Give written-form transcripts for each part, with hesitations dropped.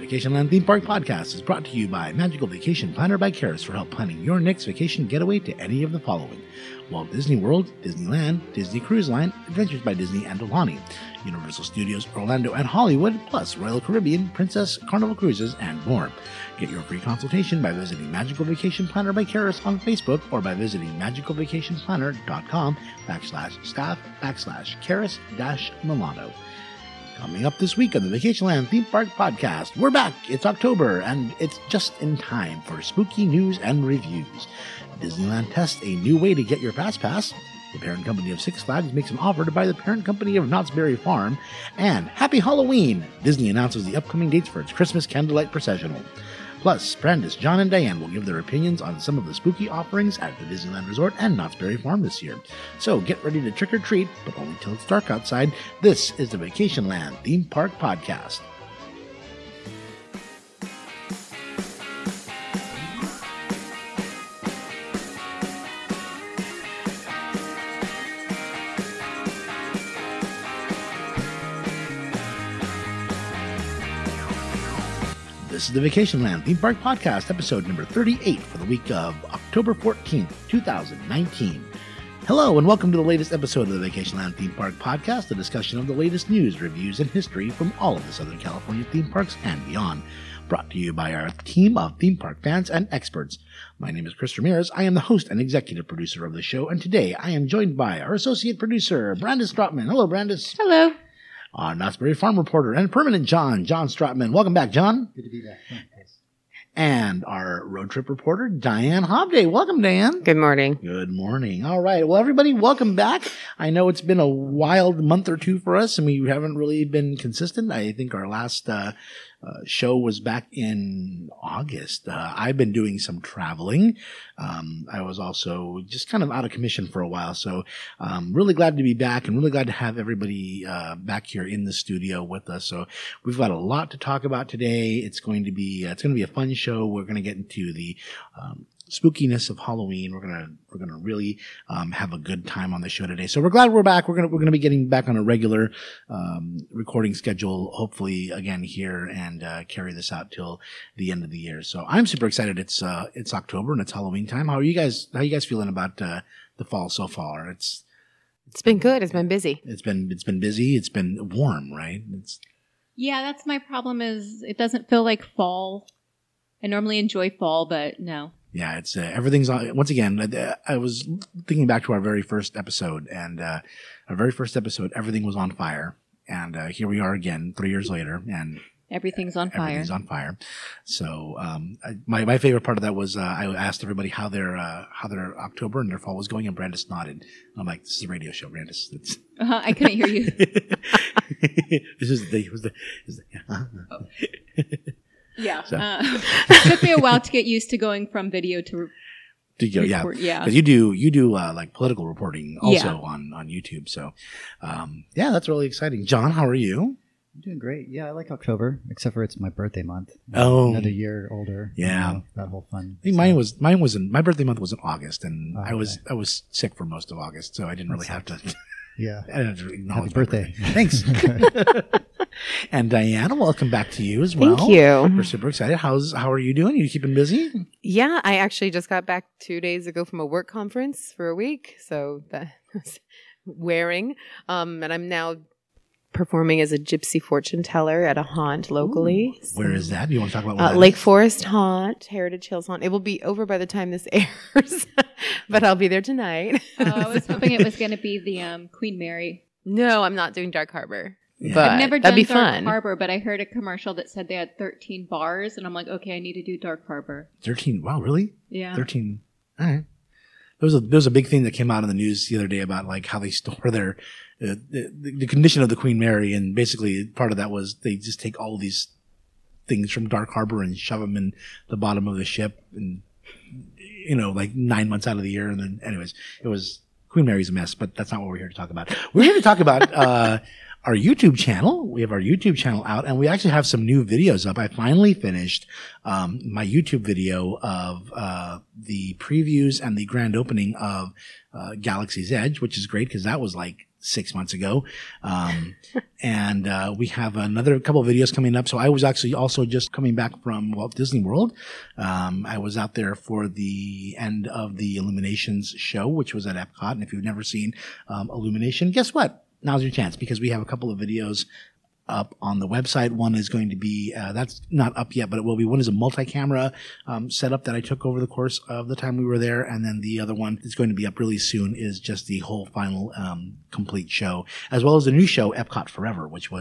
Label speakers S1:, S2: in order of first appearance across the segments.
S1: Vacation Land Theme Park Podcast is brought to you by Magical Vacation Planner by Karis for help planning your next vacation getaway to any of the following: Walt Disney World, Disneyland, Disney Cruise Line, Adventures by Disney and Aulani, Universal Studios Orlando and Hollywood, plus Royal Caribbean, Princess, Carnival Cruises, and more. Get your free consultation by visiting Magical Vacation Planner by Karis on Facebook or by visiting magicalvacationplanner.com/staff/Karis-Milano. Coming up this week on the Vacationland Theme Park Podcast, we're back. It's October, and it's just in time for spooky news and reviews. Disneyland tests a new way to get your Fast Pass. The parent company of Six Flags makes an offer to buy the parent company of Knott's Berry Farm. And Happy Halloween! Disney announces the upcoming dates for its Christmas Candlelight Processional. Plus, Brandis, John, and Diane will give their opinions on some of the spooky offerings at the Disneyland Resort and Knott's Berry Farm this year. So get ready to trick or treat, but only till it's dark outside. This is the Vacationland Theme Park Podcast. This is the Vacationland Theme Park Podcast, episode number 38 for the week of October 14th, 2019. Hello, and welcome to the latest episode of the Vacationland Theme Park Podcast, a discussion of the latest news, reviews, and history from all of the Southern California theme parks and beyond. Brought to you by our team of theme park fans and experts. My name is Chris Ramirez. I am the host and executive producer of the show, and today I am joined by our associate producer, Brandis Strotman. Hello, Brandis.
S2: Hello.
S1: Our Knott's Berry Farm reporter and permanent John Strotman. Welcome back, John.
S3: Good to be back. Thanks.
S1: And our road trip reporter, Diane Hobday. Welcome, Diane.
S2: Good morning.
S1: Good morning. All right. Well, everybody, welcome back. I know it's been a wild month or two for us, and we haven't really been consistent. I think our last show was back in August. I've been doing some traveling. I was also just kind of out of commission for a while. So really glad to be back and really glad to have everybody back here in the studio with us. So we've got a lot to talk about today. It's going to be a fun show. We're going to get into the spookiness of Halloween. We're gonna really have a good time on the show today. So we're glad we're back. We're gonna be getting back on a regular recording schedule, hopefully again here, and carry this out till the end of the year. So I'm super excited. It's October and it's Halloween time. How are you guys feeling about the fall so far?
S2: It's been good. It's been busy.
S1: It's been busy. It's been warm, right?
S4: Yeah, that's my problem. Is it doesn't feel like fall. I normally enjoy fall, but no.
S1: Yeah, it's everything's on. Once again, I was thinking back to our very first episode, and our very first episode, everything was on fire, and here we are again 3 years later, and
S4: everything's on fire.
S1: Everything's on fire. So my favorite part of that was I asked everybody how their October and their fall was going, and Brandis nodded. I'm like, this is a radio show, Brandis.
S4: I couldn't hear you. Yeah. So. It took me a while to get used to going from video to
S1: go.
S4: Report,
S1: yeah. Because you do like political reporting also on YouTube. So, that's really exciting. John, how are you?
S3: I'm doing great. Yeah, I like October, except for it's my birthday month.
S1: Oh,
S3: another year older.
S1: Yeah,
S3: that whole fun.
S1: I think mine was my birthday month was in August, and I was sick for most of August, so I didn't really have to.
S3: Yeah.
S1: I didn't have to acknowledge
S3: Happy birthday.
S1: Thanks. And Diana, welcome back to you as well.
S2: Thank you.
S1: We're super excited. How are you doing? Are you keeping busy?
S2: Yeah, I actually just got back 2 days ago from a work conference for a week, so that was wearing. And I'm now performing as a gypsy fortune teller at a haunt locally.
S1: Ooh, where is that? Do you want to talk about what that
S2: Lake
S1: is?
S2: Forest Haunt, Heritage Hills Haunt. It will be over by the time this airs, but I'll be there tonight.
S4: I was hoping it was going to be the Queen Mary.
S2: No, I'm not doing Dark Harbor.
S1: Yeah.
S2: But
S4: I've never
S2: that'd
S4: done
S2: be
S4: Dark
S2: fun.
S4: Harbor, but I heard a commercial that said they had 13 bars, and I'm like, okay, I need to do Dark Harbor.
S1: 13. Wow, really?
S4: Yeah.
S1: 13. All right. There was a big thing that came out in the news the other day about like how they store their the condition of the Queen Mary, and basically part of that was they just take all these things from Dark Harbor and shove them in the bottom of the ship, and like 9 months out of the year, and then anyways, it was Queen Mary's a mess, but that's not what we're here to talk about. We're here to talk about our YouTube channel. We have our YouTube channel out, and we actually have some new videos up. I finally finished my YouTube video of the previews and the grand opening of Galaxy's Edge, which is great because that was like 6 months ago. And we have another couple of videos coming up. So I was actually also just coming back from Walt Disney World. I was out there for the end of the Illuminations show, which was at Epcot. And if you've never seen Illumination, guess what? Now's your chance, because we have a couple of videos up on the website. One is going to be, that's not up yet, but it will be. One is a multi-camera setup that I took over the course of the time we were there. And then the other one that's going to be up really soon is just the whole final complete show, as well as the new show, Epcot Forever, which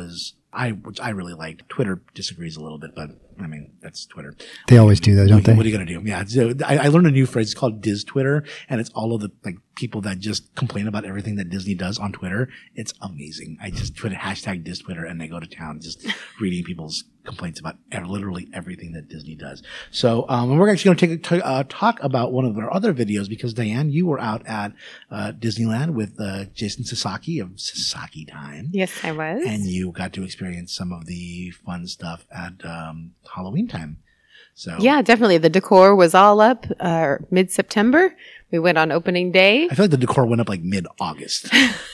S1: I really liked. Twitter disagrees a little bit, but I mean, that's Twitter.
S3: They always do that, don't they?
S1: What are you going to do? Yeah. So I learned a new phrase. It's called Diz Twitter, and it's all of the people that just complain about everything that Disney does on Twitter. It's amazing. I just tweet hashtag Diz Twitter, and they go to town just reading people's complaints about literally everything that Disney does. So, and we're actually going to talk about one of our other videos, because Diane, you were out at Disneyland with Jason Sasaki of Sasaki Time.
S2: Yes, I was.
S1: And you got to experience some of the fun stuff at Halloween time. So
S2: yeah, definitely. The decor was all up mid-September. We went on opening day.
S1: I feel like the decor went up like mid-August.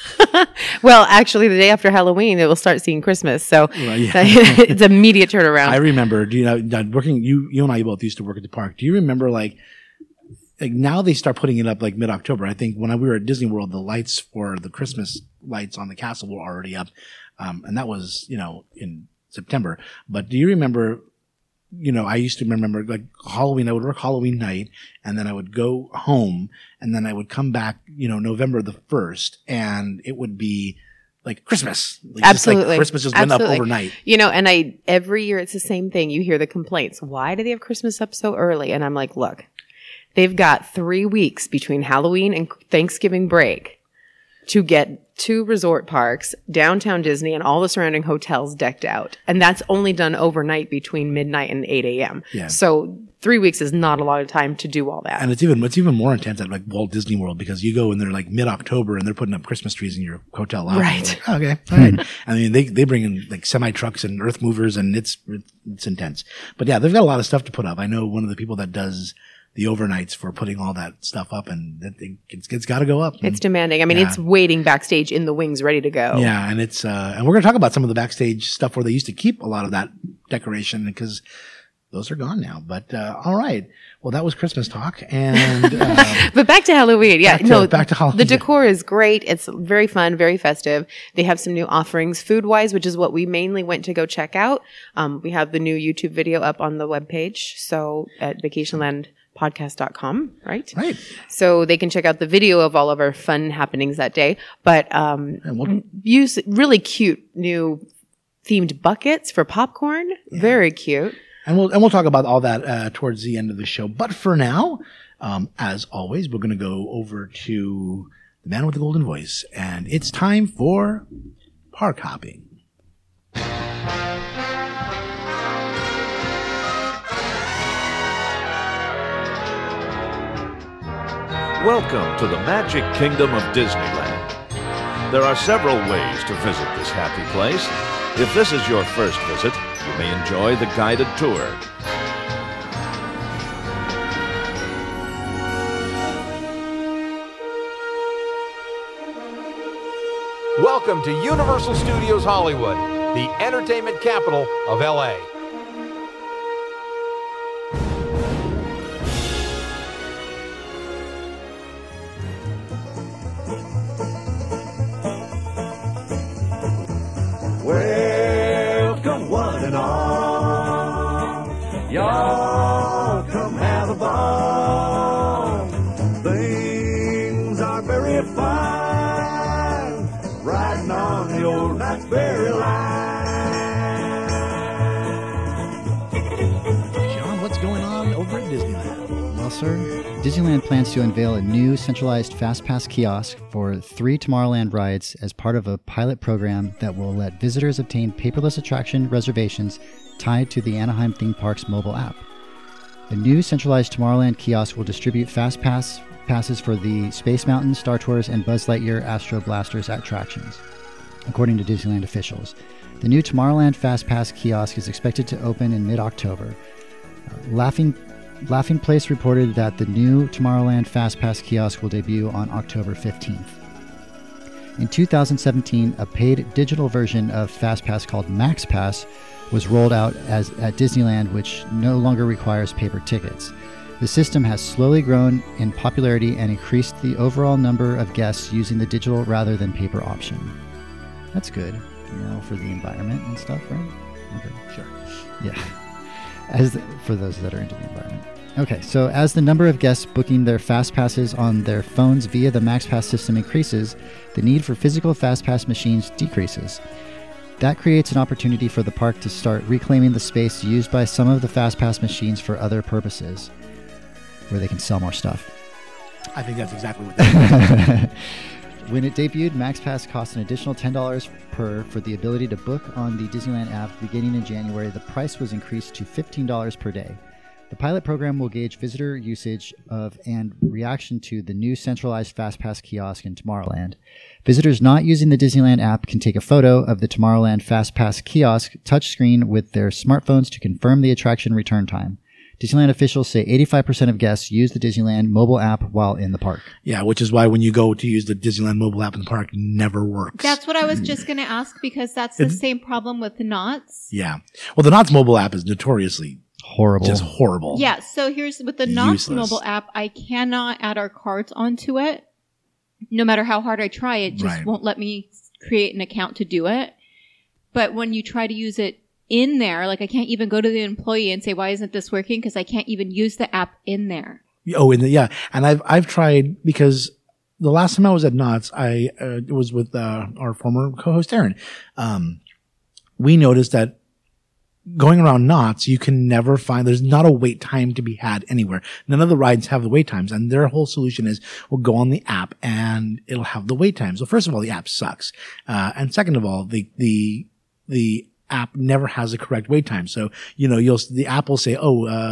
S2: Well, actually, the day after Halloween, it will start seeing Christmas. So
S1: Well, yeah.
S2: it's an immediate turnaround.
S1: I remember, working, you and I both used to work at the park. Do you remember like now they start putting it up like mid-October? I think when we were at Disney World, the lights for the Christmas lights on the castle were already up. And that was, in September. But do you remember, I used to remember like Halloween, I would work Halloween night, and then I would go home, and then I would come back, November the 1st, and it would be like Christmas.
S2: Absolutely.
S1: Just like Christmas just went up overnight.
S2: And every year it's the same thing. You hear the complaints. Why do they have Christmas up so early? And I'm like, look, they've got 3 weeks between Halloween and Thanksgiving break to get 2 resort parks, downtown Disney, and all the surrounding hotels decked out. And that's only done overnight between midnight and 8 a.m.
S1: Yeah.
S2: So 3 weeks is not a lot of time to do all that.
S1: And it's even more intense at like Walt Disney World, because you go and they're like mid-October and they're putting up Christmas trees in your hotel lobby.
S2: Right.
S1: Like, okay. All right. I mean, they bring in like semi trucks and earth movers, and it's intense. But yeah, they've got a lot of stuff to put up. I know one of the people that does the overnights for putting all that stuff up, and it's got to go up.
S2: It's demanding. I mean, It's waiting backstage in the wings, ready to go.
S1: Yeah, and it's and we're going to talk about some of the backstage stuff where they used to keep a lot of that decoration, because those are gone now. But all right, well, that was Christmas talk, and
S2: but back to Halloween. Yeah,
S1: back to Halloween.
S2: The decor is great. It's very fun, very festive. They have some new offerings food-wise, which is what we mainly went to go check out. We have the new YouTube video up on the webpage, so at vacationlandpodcast.com, right?
S1: Right.
S2: So they can check out the video of all of our fun happenings that day. But use really cute new themed buckets for popcorn. Yeah. Very cute.
S1: And we'll talk about all that towards the end of the show. But for now, as always, we're going to go over to the man with the golden voice, and it's time for park hopping.
S5: Welcome to the Magic Kingdom of Disneyland. There are several ways to visit this happy place. If this is your first visit, you may enjoy the guided tour.
S6: Welcome to Universal Studios Hollywood, the entertainment capital of LA.
S7: Welcome one and all, y'all come have a ball. Things are very fine, riding on the old Knoxbury line.
S1: John, what's going on over at Disneyland?
S3: Well, sir, Disneyland plans to unveil a new centralized FastPass kiosk for 3 Tomorrowland rides as part of a pilot program that will let visitors obtain paperless attraction reservations tied to the Anaheim Theme Park's mobile app. The new centralized Tomorrowland kiosk will distribute FastPass passes for the Space Mountain, Star Tours, and Buzz Lightyear Astro Blasters attractions, according to Disneyland officials. The new Tomorrowland FastPass kiosk is expected to open in mid-October. Laughing Place reported that the new Tomorrowland FastPass kiosk will debut on October 15th. In 2017, a paid digital version of FastPass called MaxPass was rolled out at Disneyland, which no longer requires paper tickets. The system has slowly grown in popularity and increased the overall number of guests using the digital rather than paper option. That's good, for the environment and stuff, right? Okay, sure. Yeah. For those that are into the environment. Okay, so as the number of guests booking their FastPasses on their phones via the MaxPass system increases, the need for physical FastPass machines decreases. That creates an opportunity for the park to start reclaiming the space used by some of the FastPass machines for other purposes, where they can sell more stuff.
S1: I think that's exactly what that is.
S3: When it debuted, MaxPass cost an additional $10 for the ability to book on the Disneyland app. Beginning in January, the price was increased to $15 per day. The pilot program will gauge visitor usage of and reaction to the new centralized FastPass kiosk in Tomorrowland. Visitors not using the Disneyland app can take a photo of the Tomorrowland FastPass kiosk touchscreen with their smartphones to confirm the attraction return time. Disneyland officials say 85% of guests use the Disneyland mobile app while in the park.
S1: Yeah, which is why when you go to use the Disneyland mobile app in the park, it never works.
S4: That's what I was just going to ask, because that's the same problem with the Knott's.
S1: Yeah. Well, the Knott's mobile app is notoriously
S3: horrible.
S1: Just horrible.
S4: Yeah, so here's with the Knott's mobile app, I cannot add our cards onto it. No matter how hard I try, it just won't let me create an account to do it. But when you try to use it in there, like I can't even go to the employee and say, why isn't this working? Because I can't even use the app in there.
S1: Oh, yeah. And I've tried, because the last time I was at Knott's, I was with our former co-host Aaron. We noticed that going around Knott's, you can never find, there's not a wait time to be had anywhere. None of the rides have the wait times, and their whole solution is we'll go on the app and it'll have the wait times. So first of all, the app sucks. And second of all, the app never has a correct wait time. So, the app will say,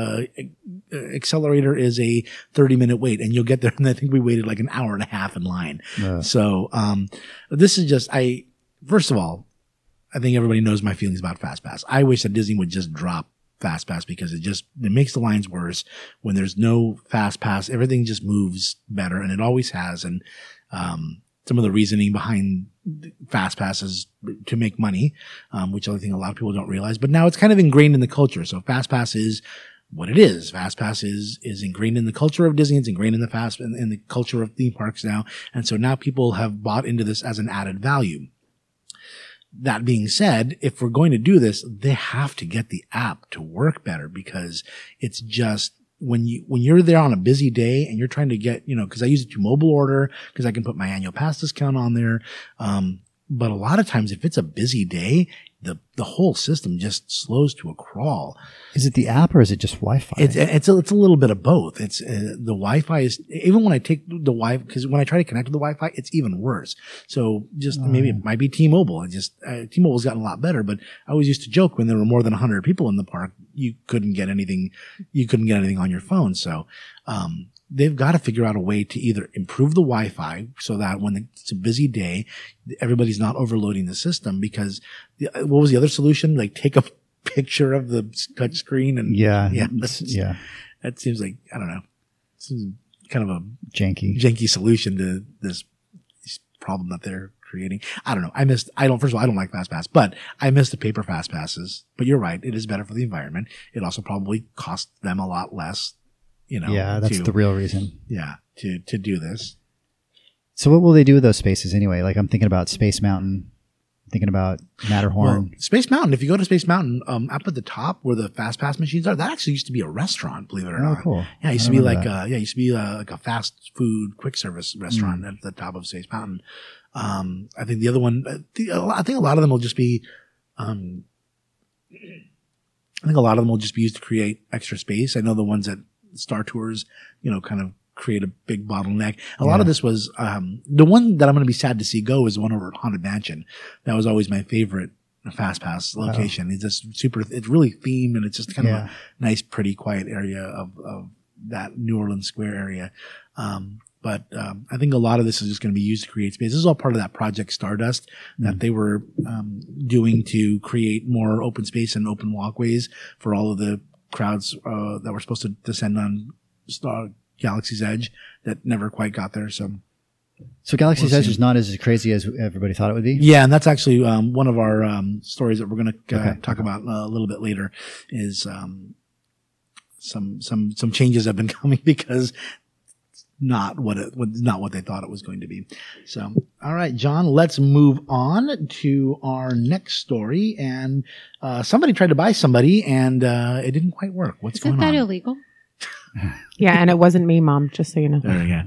S1: Accelerator is a 30-minute wait, and you'll get there. And I think we waited like an hour and a half in line. Yeah. So, this is just, first of all, I think everybody knows my feelings about FastPass. I wish that Disney would just drop FastPass, because it makes the lines worse. When there's no FastPass, everything just moves better, and it always has. And, some of the reasoning behind FastPass is to make money, which I think a lot of people don't realize. But now it's kind of ingrained in the culture. So FastPass is what it is. FastPass is ingrained in the culture of Disney. It's ingrained in the culture of theme parks now. And so now people have bought into this as an added value. That being said, if we're going to do this, they have to get the app to work better, because it's just, when you're there on a busy day and you're trying to get, because I use it to mobile order, because I can put my annual pass discount on there. But a lot of times, if it's a busy day, the whole system just slows to a crawl.
S3: Is it the app or is it just Wi-Fi?
S1: It's a little bit of both. It's the Wi-Fi is, even when I take the Wi-Fi, because when I try to connect to the Wi-Fi, it's even worse. So maybe it might be T-Mobile. T-Mobile's gotten a lot better, but I always used to joke when there were more than 100 people in the park, you couldn't get anything on your phone. So, they've got to figure out a way to either improve the Wi-Fi so that when it's a busy day, everybody's not overloading the system. Because what was the other solution? Like take a picture of the touch screen and that seems like, I don't know, it seems kind of a janky solution to this problem that they're creating. I don't know. First of all, I don't like FastPass, but I miss the paper FastPasses. But you're right. It is better for the environment. It also probably costs them a lot less.
S3: That's the real reason.
S1: Yeah, to do this.
S3: So what will they do with those spaces anyway? Like I'm thinking about Space Mountain, thinking about Matterhorn.
S1: Well, Space Mountain, if you go to Space Mountain, up at the top where the FastPass machines are, that actually used to be a restaurant, believe it or not.
S3: Cool.
S1: Yeah, it used to be like a fast food quick service restaurant at the top of Space Mountain. I think the other one, I think a lot of them will just be, used to create extra space. I know the ones at Star Tours, kind of create a big bottleneck. A lot of this was, the one that I'm going to be sad to see go is the one over at Haunted Mansion. That was always my favorite FastPass location. It's just it's really themed, and it's just kind of a nice, pretty, quiet area of that New Orleans Square area. But I think a lot of this is just going to be used to create space. This is all part of that Project Stardust that they were doing to create more open space and open walkways for all of the crowds that were supposed to descend on Galaxy's Edge that never quite got there. So
S3: So Galaxy's Edge is not as crazy as everybody thought it would be?
S1: Yeah, and that's actually one of our stories that we're going to talk about a little bit later is some changes have been coming because it's not what they thought it was going to be. So, all right, John, let's move on to our next story. And somebody tried to buy somebody, and it didn't quite work. What's going on?
S4: Isn't that illegal?
S2: Yeah, and it wasn't me, Mom, just so you know.
S1: There you go.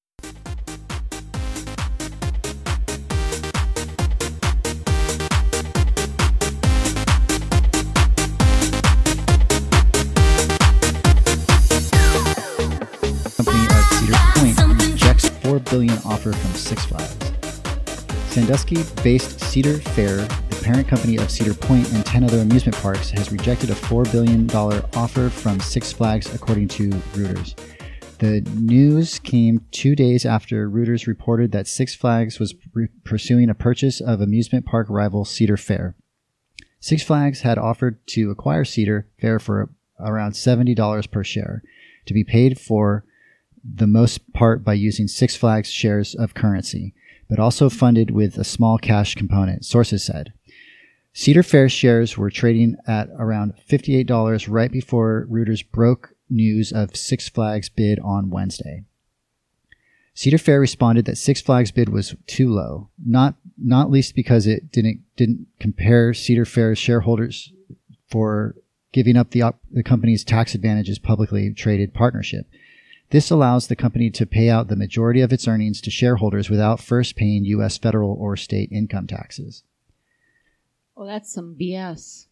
S3: $4 billion offer from Six Flags. Sandusky-based Cedar Fair, the parent company of Cedar Point and 10 other amusement parks, has rejected a $4 billion offer from Six Flags, according to Reuters. The news came 2 days after Reuters reported that Six Flags was pursuing a purchase of amusement park rival Cedar Fair. Six Flags had offered to acquire Cedar Fair for around $70 per share, to be paid for the most part by using Six Flags shares of currency, but also funded with a small cash component, sources said. Cedar Fair shares were trading at around $58 right before Reuters broke news of Six Flags' bid on Wednesday. Cedar Fair responded that Six Flags' bid was too low, not least because it didn't compare Cedar Fair's shareholders for giving up the company's tax advantages publicly traded partnership. This allows the company to pay out the majority of its earnings to shareholders without first paying U.S. federal or state income taxes.
S4: Oh, that's some BS.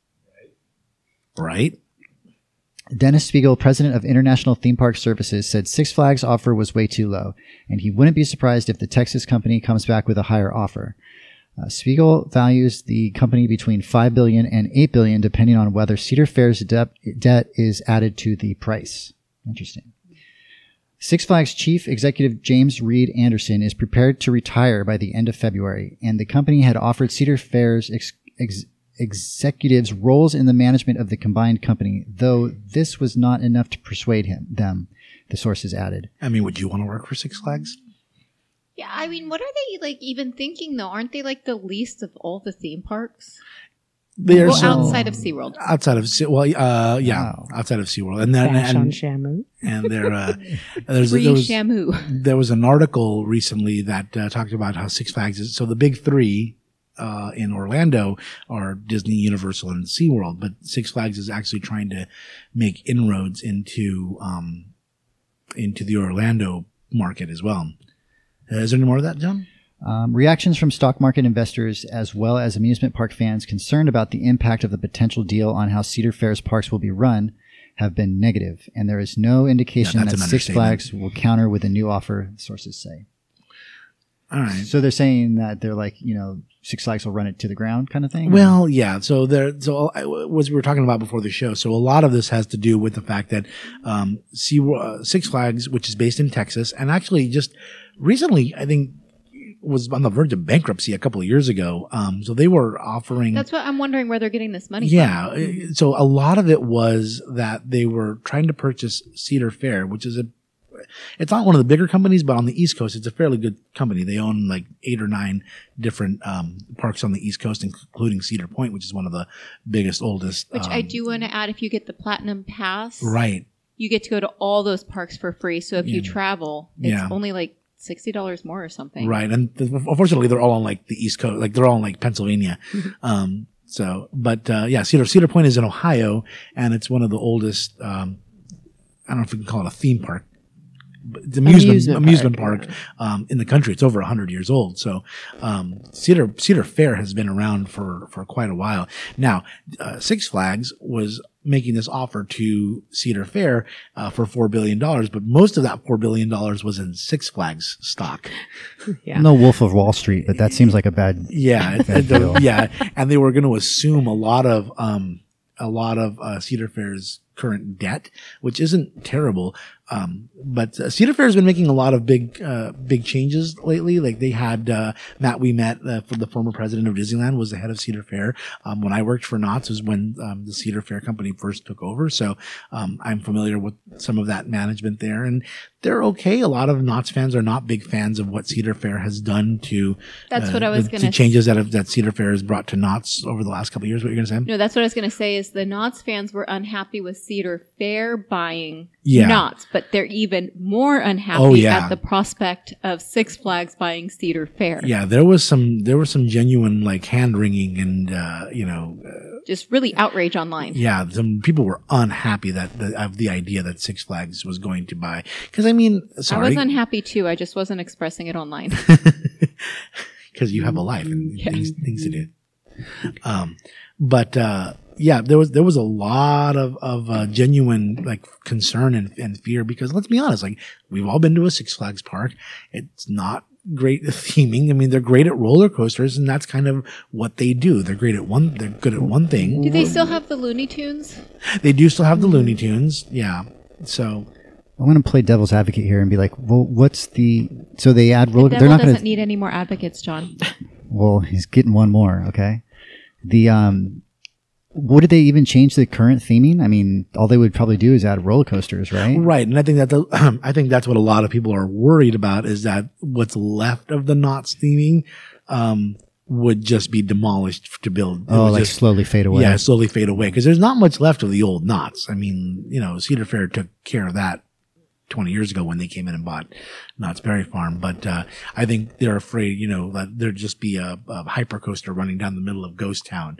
S1: Right?
S3: Dennis Spiegel, president of International Theme Park Services, said Six Flags' offer was way too low, and he wouldn't be surprised if the Texas company comes back with a higher offer. Spiegel values the company between $5 billion and $8 billion, depending on whether Cedar Fair's debt is added to the price. Interesting. Six Flags chief executive James Reed Anderson is prepared to retire by the end of February, and the company had offered Cedar Fair's executives roles in the management of the combined company, though this was not enough to persuade them, the sources added.
S1: I mean, would you want to work for Six Flags?
S4: Yeah, I mean, what are they even thinking though? Aren't they the least of all the theme parks? Outside of SeaWorld.
S1: Outside of outside of SeaWorld, and then
S2: Shamu.
S1: And there was an article recently that talked about how Six Flags is. So the big three in Orlando are Disney, Universal, and SeaWorld, but Six Flags is actually trying to make inroads into the Orlando market as well. Is there any more of that, John?
S3: Reactions from stock market investors as well as amusement park fans concerned about the impact of the potential deal on how Cedar Fair's parks will be run have been negative, and there is no indication that Six Flags will counter with a new offer, sources say.
S1: All right.
S3: So they're saying that they're Six Flags will run it to the ground kind of thing?
S1: Well, yeah. So as we were talking about before the show, so a lot of this has to do with the fact that Six Flags, which is based in Texas, and actually just recently, I think, was on the verge of bankruptcy a couple of years ago. So they were offering.
S4: That's what I'm wondering, where they're getting this money
S1: from.
S4: Yeah.
S1: So a lot of it was that they were trying to purchase Cedar Fair, which is it's not one of the bigger companies, but on the East Coast, it's a fairly good company. They own 8 or 9 different parks on the East Coast, including Cedar Point, which is one of the biggest, oldest.
S4: Which I do want to add, if you get the Platinum Pass,
S1: right,
S4: you get to go to all those parks for free. So if you travel, it's only $60 more or something.
S1: Right. And unfortunately, they're all on the East Coast. They're all in Pennsylvania. Cedar Point is in Ohio, and it's one of the oldest, I don't know if we can call it a theme park. It's amusement park in the country. It's over 100 years old. So Cedar Fair has been around for quite a while. Now, Six Flags was making this offer to Cedar Fair for $4 billion, but most of that $4 billion was in Six Flags stock.
S3: Yeah. No Wolf of Wall Street, but that seems like a bad deal.
S1: Yeah, and they were going to assume a lot of Cedar Fair's current debt, which isn't terrible. But Cedar Fair has been making a lot of big changes lately. Like they had, Matt Ouimet, the former president of Disneyland, was the head of Cedar Fair. When I worked for Knott's was when, the Cedar Fair company first took over. So, I'm familiar with some of that management there, and they're okay. A lot of Knott's fans are not big fans of what Cedar Fair has done to,
S4: that's what I was going to
S1: the changes that Cedar Fair has brought to Knott's over the last couple of years. What you're going to say?
S4: No, that's what I was going to say is the Knott's fans were unhappy with Cedar Fair buying
S1: Yeah.
S4: Knott's, but they're even more unhappy at the prospect of Six Flags buying Cedar Fair.
S1: Yeah, there was some genuine like hand wringing and
S4: just really outrage online.
S1: yeah, some people were unhappy of the idea that Six Flags was going to buy. Because I mean, sorry,
S4: I was unhappy too. I just wasn't expressing it online.
S1: because you have a life and things to do. But yeah, there was a lot of genuine like concern and fear, because let's be honest, like we've all been to a Six Flags park. It's not great at theming. I mean, they're great at roller coasters, and that's kind of what they do. They're good at one thing.
S4: Do they still have the Looney Tunes?
S1: They do still have the Looney Tunes. Yeah. So
S3: I'm going to play devil's advocate here and be like, well, so they add roller.
S4: The
S3: They're
S4: devil
S3: not going
S4: doesn't need any more advocates, John.
S3: Well, he's getting one more. Okay. What did they even change the current theming? I mean, all they would probably do is add roller coasters, right?
S1: right, and I think that I think that's what a lot of people are worried about, is that what's left of the Knott's theming would just be demolished to build.
S3: Oh, like slowly fade away.
S1: Yeah, slowly fade away, because there's not much left of the old Knott's. I mean, Cedar Fair took care of that 20 years ago when they came in and bought Knott's Berry Farm. But I think they're afraid, that there'd just be a hyper coaster running down the middle of Ghost Town,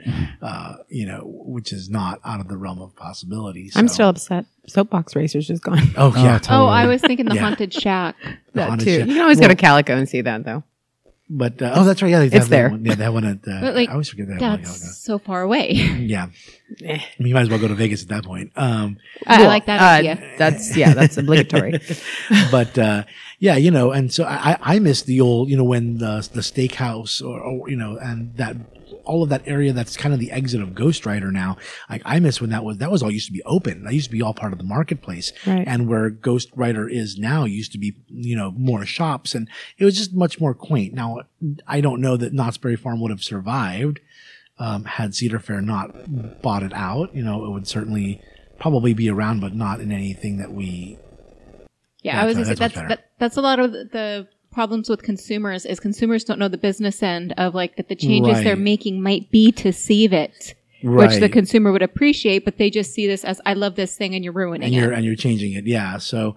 S1: which is not out of the realm of possibility. So.
S2: I'm still upset. Soapbox Racer's just gone.
S1: Oh, yeah.
S3: Totally.
S4: Oh, I was thinking the Haunted Shack.
S2: That
S1: Haunted
S2: too.
S1: Shack.
S2: You can always go to Calico and see that, though.
S1: But, that's right. Yeah,
S2: It's there.
S1: One. Yeah, that one at,
S4: But like,
S1: I always forget that one.
S4: that's so far away.
S1: Yeah. I mean, you might as well go to Vegas at that point.
S4: I like that idea.
S2: That's obligatory.
S1: But, and so I miss the old, when the steakhouse or and that, all of that area that's kind of the exit of Ghost Rider now. Like I miss when that was all used to be open. That used to be all part of the marketplace.
S2: Right.
S1: And where Ghost Rider is now used to be, more shops, and it was just much more quaint. Now, I don't know that Knott's Berry Farm would have survived, had Cedar Fair not bought it out. It would certainly probably be around, but not in anything that we.
S4: Yeah, I was going to say that's a lot of the problems with consumers is consumers don't know the business end of like that the changes they're making might be to save it, which the consumer would appreciate, but they just see this as I love this thing and you're ruining it.
S1: And you're changing it. Yeah. So,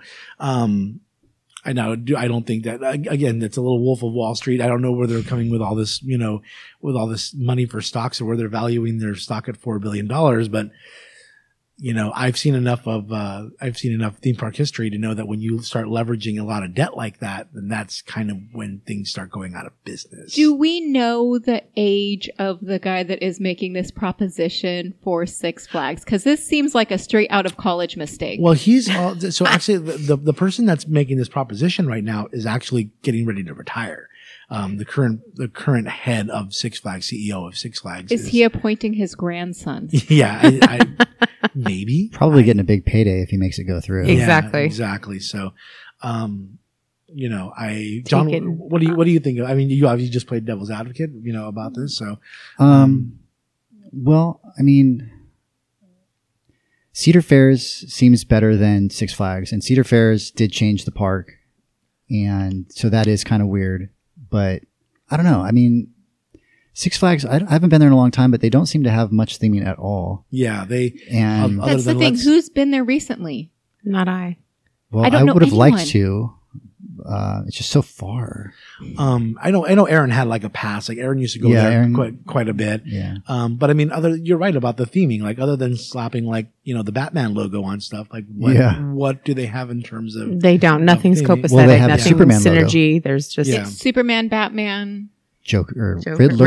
S1: I don't think that, again, it's a little Wolf of Wall Street. I don't know where they're coming with all this, with all this money for stocks, or where they're valuing their stock at $4 billion. But, I've seen enough theme park history to know that when you start leveraging a lot of debt like that, then that's kind of when things start going out of business.
S4: Do we know the age of the guy that is making this proposition for Six Flags? Because this seems like a straight out of college mistake.
S1: Well, so actually the person that's making this proposition right now is actually getting ready to retire. The current head of Six Flags, CEO of Six Flags.
S4: Is he appointing his grandson?
S1: Yeah, I maybe.
S3: Probably getting a big payday if he makes it go through.
S2: Exactly.
S1: Yeah, exactly. So, John, what do you think? I mean, you obviously just played devil's advocate, about this. So,
S3: well, I mean, Cedar Fair's seems better than Six Flags, and Cedar Fair's did change the park, and so that is kind of weird. But I don't know. I mean, Six Flags, I haven't been there in a long time, but they don't seem to have much theming at all.
S1: Yeah,
S3: and
S4: that's the thing. Who's been there recently?
S2: Not I.
S3: Well, I would have liked to. It's just so far.
S1: I know Aaron had like a pass. Like Aaron used to go there quite a bit.
S3: Yeah.
S1: But I mean, you're right about the theming. Like other than slapping like, the Batman logo on stuff, like what do they have in terms of?
S2: They don't. Nothing's copacetic.
S3: Well, they have
S2: nothing
S3: Superman
S2: synergy.
S3: Logo.
S2: There's just
S4: it's Superman, Batman,
S3: Joker.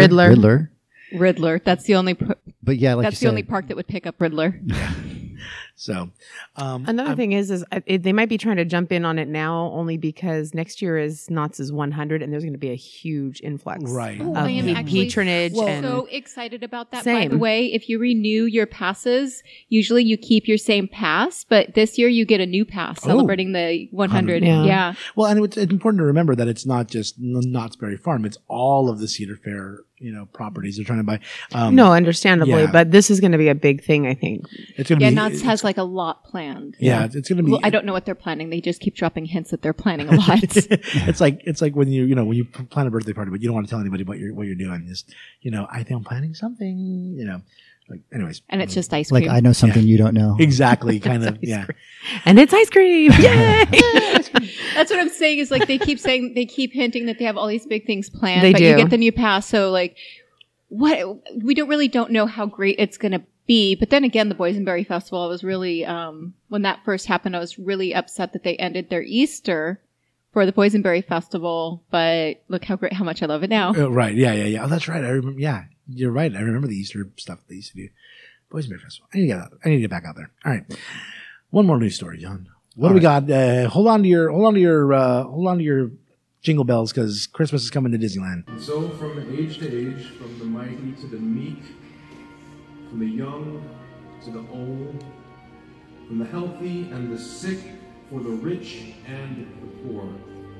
S4: Riddler. That's the only.
S3: But yeah, like
S4: that's the only park that would pick up Riddler.
S1: Yeah. So
S2: another thing is they might be trying to jump in on it now only because next year is Knott's 100 and there's going to be a huge influx
S1: of
S4: I am actually
S2: patronage.
S4: so excited about that. By the way, if you renew your passes, usually you keep your same pass, but this year you get a new pass celebrating the 100. Yeah.
S1: Well, and it's important to remember that it's not just Knott's Berry Farm; it's all of the Cedar Fair, properties they're trying to buy.
S2: No, understandably, but this is going to be a big thing. I think
S1: it's going to be.
S4: Knott's has like a lot planned.
S1: Yeah, it's going to be.
S4: Well, I don't know what they're planning. They just keep dropping hints that they're planning a lot.
S1: It's like when you plan a birthday party, but you don't want to tell anybody what you're doing. Just I think I'm planning something. Anyways,
S4: and it's just ice cream.
S3: Like I know something you don't know.
S1: Exactly, kind of. Yeah,
S2: and it's ice cream. Yay!
S4: That's what I'm saying. Is like they keep hinting that they have all these big things planned.
S2: They
S4: but
S2: do.
S4: You get the new pass, so like what we don't know how great it's going to be. But then again, the Boysenberry Festival, I was really when that first happened, I was really upset that they ended their Easter for the Boysenberry Festival. But look how much I love it now.
S1: Right? Yeah. Oh, that's right. I remember. Yeah, you're right. I remember the Easter stuff they used to do. Boysenberry Festival. I need to get back out there. All right. One more news story, John. What do we got? Hold on to your jingle bells because Christmas is coming to Disneyland.
S8: And so from age to age, from the mighty to the meek, from the young to the old, from the healthy and the sick, for the rich and the poor,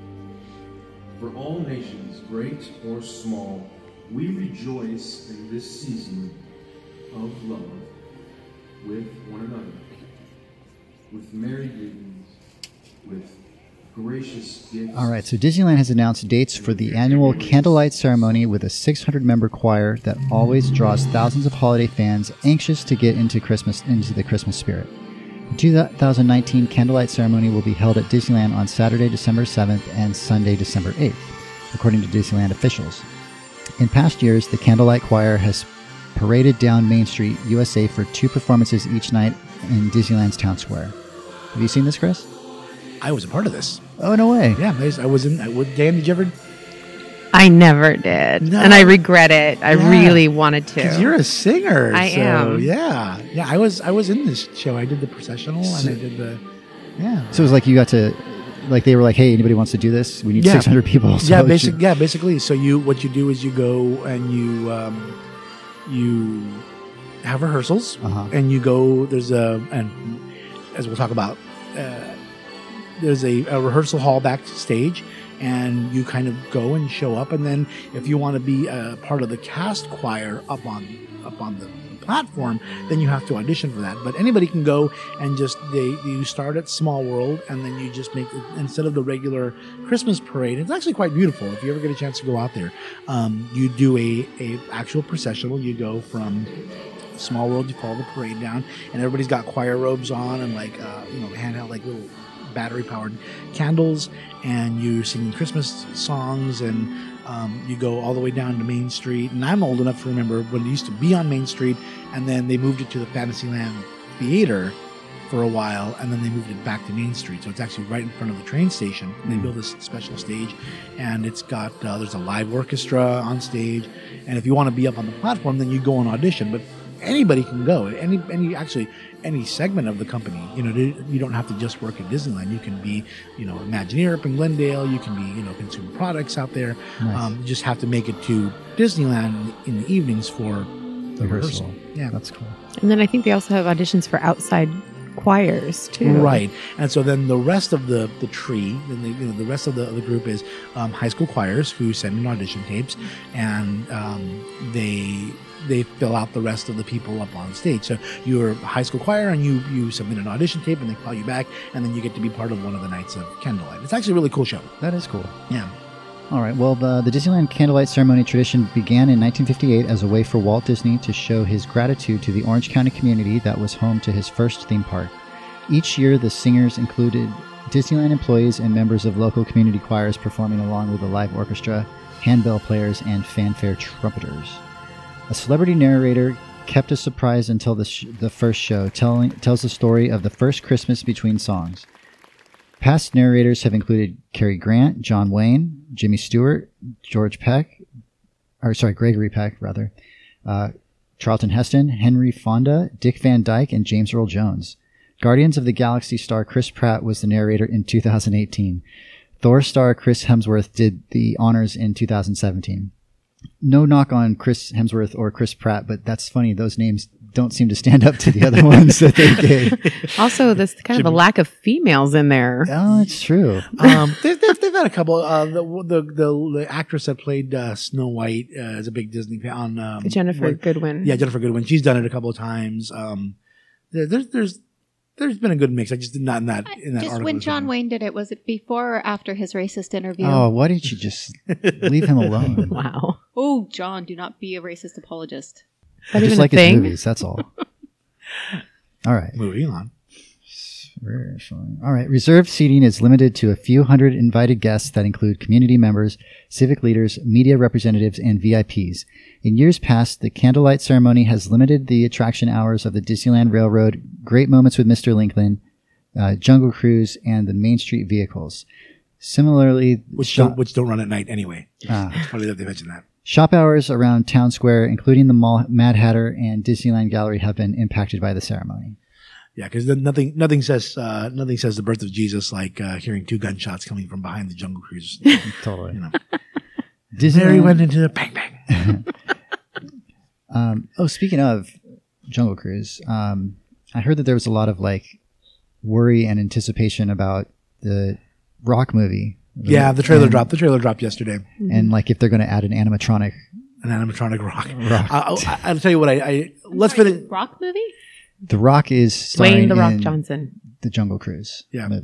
S8: for all nations, great or small, we rejoice in this season of love with one another, with merry greetings, with gracious gifts.
S3: All right, so Disneyland has announced dates for the annual candlelight ceremony with a 600-member choir that always draws thousands of holiday fans anxious to get into the Christmas spirit. The 2019 candlelight ceremony will be held at Disneyland on Saturday, December 7th and Sunday, December 8th, according to Disneyland officials. In past years, the candlelight choir has paraded down Main Street, USA for 2 performances each night in Disneyland's Town Square. Have you seen this, Chris?
S1: I was a part of this.
S3: Oh, no way.
S1: Yeah, I was in. Dan, did you ever?
S2: I never did, and I regret it. I really wanted to.
S1: Because you're a singer.
S2: I am.
S1: Yeah. I was in this show. I did the processional, and I did the. Yeah.
S3: So it was like you got to, like they were like, "Hey, anybody wants to do this? We need 600 people." So
S1: basically. So what you do is you go and you have rehearsals, and you go. And as we'll talk about, there's a rehearsal hall backstage. And you kind of go and show up, and then if you want to be a part of the cast choir up on the platform, then you have to audition for that. But anybody can go and you start at Small World, and then you just make instead of the regular Christmas parade. It's actually quite beautiful. If you ever get a chance to go out there, you do a actual processional. You go from Small World, you follow the parade down, and everybody's got choir robes on and handheld little battery powered candles, and you're singing Christmas songs, and you go all the way down to Main Street. And I'm old enough to remember when it used to be on Main Street, and then they moved it to the Fantasyland Theater for a while, and then they moved it back to Main Street. So it's actually right in front of the train station. And they built this special stage, and it's got there's a live orchestra on stage. And if you want to be up on the platform, then you go and audition. But anybody can go. Any segment of the company. You don't have to just work at Disneyland. You can be, Imagineer up in Glendale. You can be, Consumer Products out there.
S3: Nice.
S1: You just have to make it to Disneyland in the evenings for the rehearsal. Yeah,
S3: that's cool.
S2: And then I think they also have auditions for outside choirs too.
S1: Right. And so then the rest of the tree, and the rest of the group is high school choirs who send in audition tapes, and they fill out the rest of the people up on stage. So you're a high school choir, and you submit an audition tape, and they call you back, and then you get to be part of one of the nights of Candlelight. It's actually a really cool show.
S3: That is cool.
S1: Yeah.
S3: All right. Well, the Disneyland Candlelight Ceremony tradition began in 1958 as a way for Walt Disney to show his gratitude to the Orange County community that was home to his first theme park. Each year, the singers included Disneyland employees and members of local community choirs performing along with a live orchestra, handbell players, and fanfare trumpeters. A celebrity narrator kept us surprised until the first show, tells the story of the first Christmas between songs. Past narrators have included Cary Grant, John Wayne, Jimmy Stewart, Gregory Peck, Charlton Heston, Henry Fonda, Dick Van Dyke, and James Earl Jones. Guardians of the Galaxy star Chris Pratt was the narrator in 2018. Thor star Chris Hemsworth did the honors in 2017. No knock on Chris Hemsworth or Chris Pratt, but that's funny. Those names don't seem to stand up to the other ones that they gave.
S2: Also, there's kind of a lack of females in there.
S3: Oh, it's true.
S1: They've had a couple. The actress that played Snow White is a big Disney fan.
S2: Jennifer Goodwin.
S1: Yeah, Jennifer Goodwin. She's done it a couple of times. There's been a good mix. I just did not in that
S4: just
S1: article.
S4: When John Wayne did it, was it before or after his racist interview?
S3: Oh, why didn't you just leave him alone?
S2: Wow.
S4: Oh, John, do not be a racist apologist.
S3: I just like his movies, that's all. All right.
S1: Moving on.
S3: All right. Reserved seating is limited to a few hundred invited guests that include community members, civic leaders, media representatives, and VIPs. In years past, the candlelight ceremony has limited the attraction hours of the Disneyland Railroad, Great Moments with Mr. Lincoln, Jungle Cruise, and the Main Street vehicles. Similarly,
S1: which don't run at night anyway. It's funny that they mentioned that.
S3: Shop hours around Town Square, including the Mall, Mad Hatter, and Disneyland Gallery, have been impacted by the ceremony.
S1: Yeah, because nothing says the birth of Jesus like hearing 2 gunshots coming from behind the Jungle Cruise.
S3: Totally.
S1: You know. Disney went into the bang bang.
S3: Speaking of Jungle Cruise, I heard that there was a lot of worry and anticipation about the Rock movie.
S1: Yeah, the trailer dropped. The trailer dropped yesterday.
S3: And if they're going to add an animatronic
S1: Rock. I'll tell you what. Let's finish.
S4: Rock movie.
S3: The Rock is
S2: Dwayne The Rock Johnson.
S3: The Jungle Cruise movie.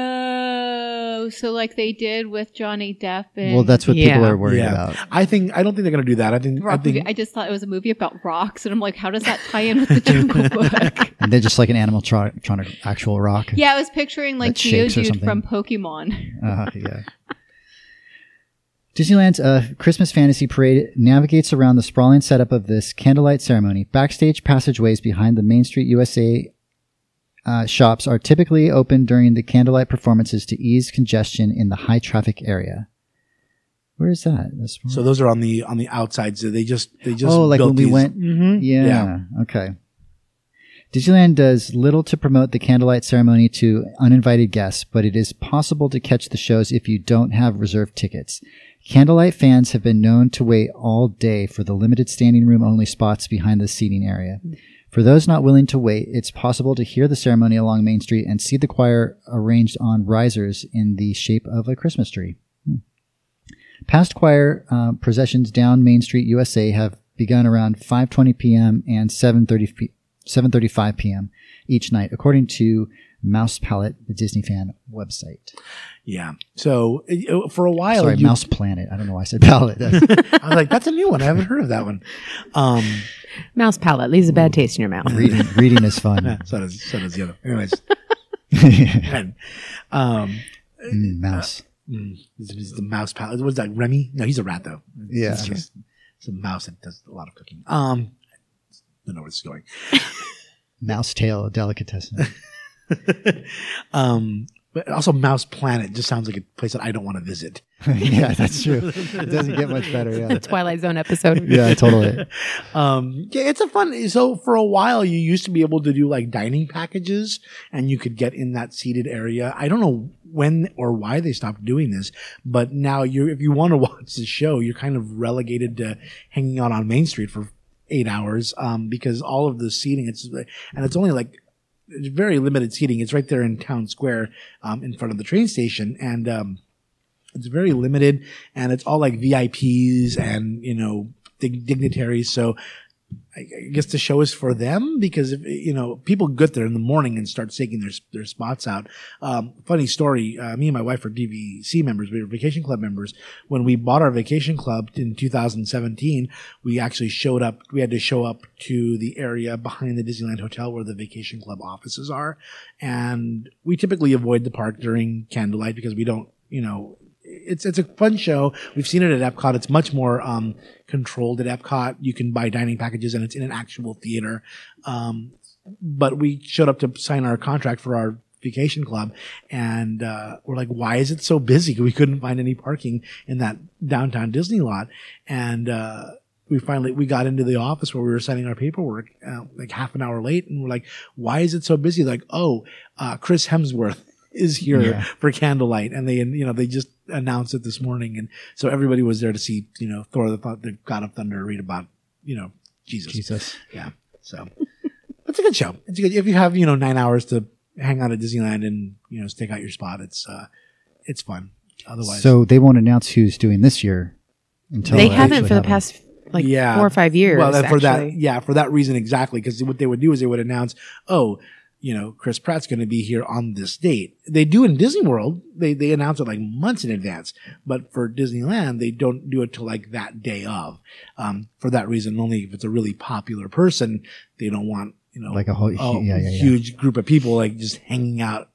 S4: Oh, so they did with Johnny Depp. And
S3: well, that's what people are worried about.
S1: I don't think they're going to do that.
S4: I just thought it was a movie about rocks, and I'm like, how does that tie in with the Jungle Book?
S3: And they're just like an animatronic actual rock.
S4: Yeah, I was picturing Geodude from Pokemon.
S3: Yeah. Disneyland's Christmas Fantasy Parade navigates around the sprawling setup of this candlelight ceremony. Backstage passageways behind the Main Street USA shops are typically open during the candlelight performances to ease congestion in the high traffic area. Where is that?
S1: So those are on the outside. So they just
S3: like when we went.
S1: Mm-hmm.
S3: Yeah. Okay. Disneyland does little to promote the candlelight ceremony to uninvited guests, but it is possible to catch the shows if you don't have reserved tickets. Candlelight fans have been known to wait all day for the limited standing room only spots behind the seating area. For those not willing to wait, it's possible to hear the ceremony along Main Street and see the choir arranged on risers in the shape of a Christmas tree. Past choir processions down Main Street USA have begun around 5:20 p.m. and 7:35 p.m. each night, according to Mouse Palette, the Disney fan website.
S1: Yeah. So for a while,
S3: sorry, Mouse Planet. I don't know why I said Palette.
S1: I was like, that's a new one. I haven't heard of that one.
S2: Mouse Palette leaves a bad taste in your mouth.
S3: Reading is fun.
S1: Yeah, so does the other. Anyways, and,
S3: Mouse.
S1: Is the Mouse Palette? What's that? Remy? No, he's a rat though.
S3: Yeah,
S1: it's a mouse that does a lot of cooking. Don't know where this is going.
S3: Mouse tail delicatessen.
S1: But also Mouse Planet just sounds like a place that I don't want to visit.
S3: Yeah, that's true. It doesn't get much better. Yeah.
S2: Twilight Zone episode.
S3: Yeah, totally.
S1: It's a fun. So for a while, you used to be able to do dining packages, and you could get in that seated area. I don't know when or why they stopped doing this, but now if you want to watch the show, you're kind of relegated to hanging out on Main Street for 8 hours because all of the seating it's only it's very limited seating. It's right there in Town Square, in front of the train station. And, it's very limited and it's all VIPs and, dignitaries. So I guess the show is for them because if, people get there in the morning and start taking their spots out. Funny story. Me and my wife are DVC members. We were Vacation Club members. When we bought our Vacation Club in 2017, we actually showed up. We had to show up to the area behind the Disneyland Hotel where the Vacation Club offices are. And we typically avoid the park during candlelight because we don't, it's a fun show. We've seen it at Epcot. It's much more controlled at Epcot. You can buy dining packages and it's in an actual theater. But we showed up to sign our contract for our Vacation Club and we're like, why is it so busy? We couldn't find any parking in that downtown Disney lot. And we got into the office where we were signing our paperwork like half an hour late, and we're like, why is it so busy? Like, Chris Hemsworth is here for Candlelight, and they just announced it this morning, and so everybody was there to see Thor: the God of Thunder, read about Jesus. Yeah, so it's a good show. It's good if you have 9 hours to hang out at Disneyland and stake out your spot. It's fun. Otherwise,
S3: so they won't announce who's doing this year until
S2: they haven't for the past 4 or 5 years.
S1: Well, for that reason exactly, because what they would do is they would announce, Chris Pratt's going to be here on this date. They do in Disney World. They announce it like months in advance, but for Disneyland, they don't do it till like that day of. For that reason, only if it's a really popular person, they don't want like a whole huge group of people like just hanging out,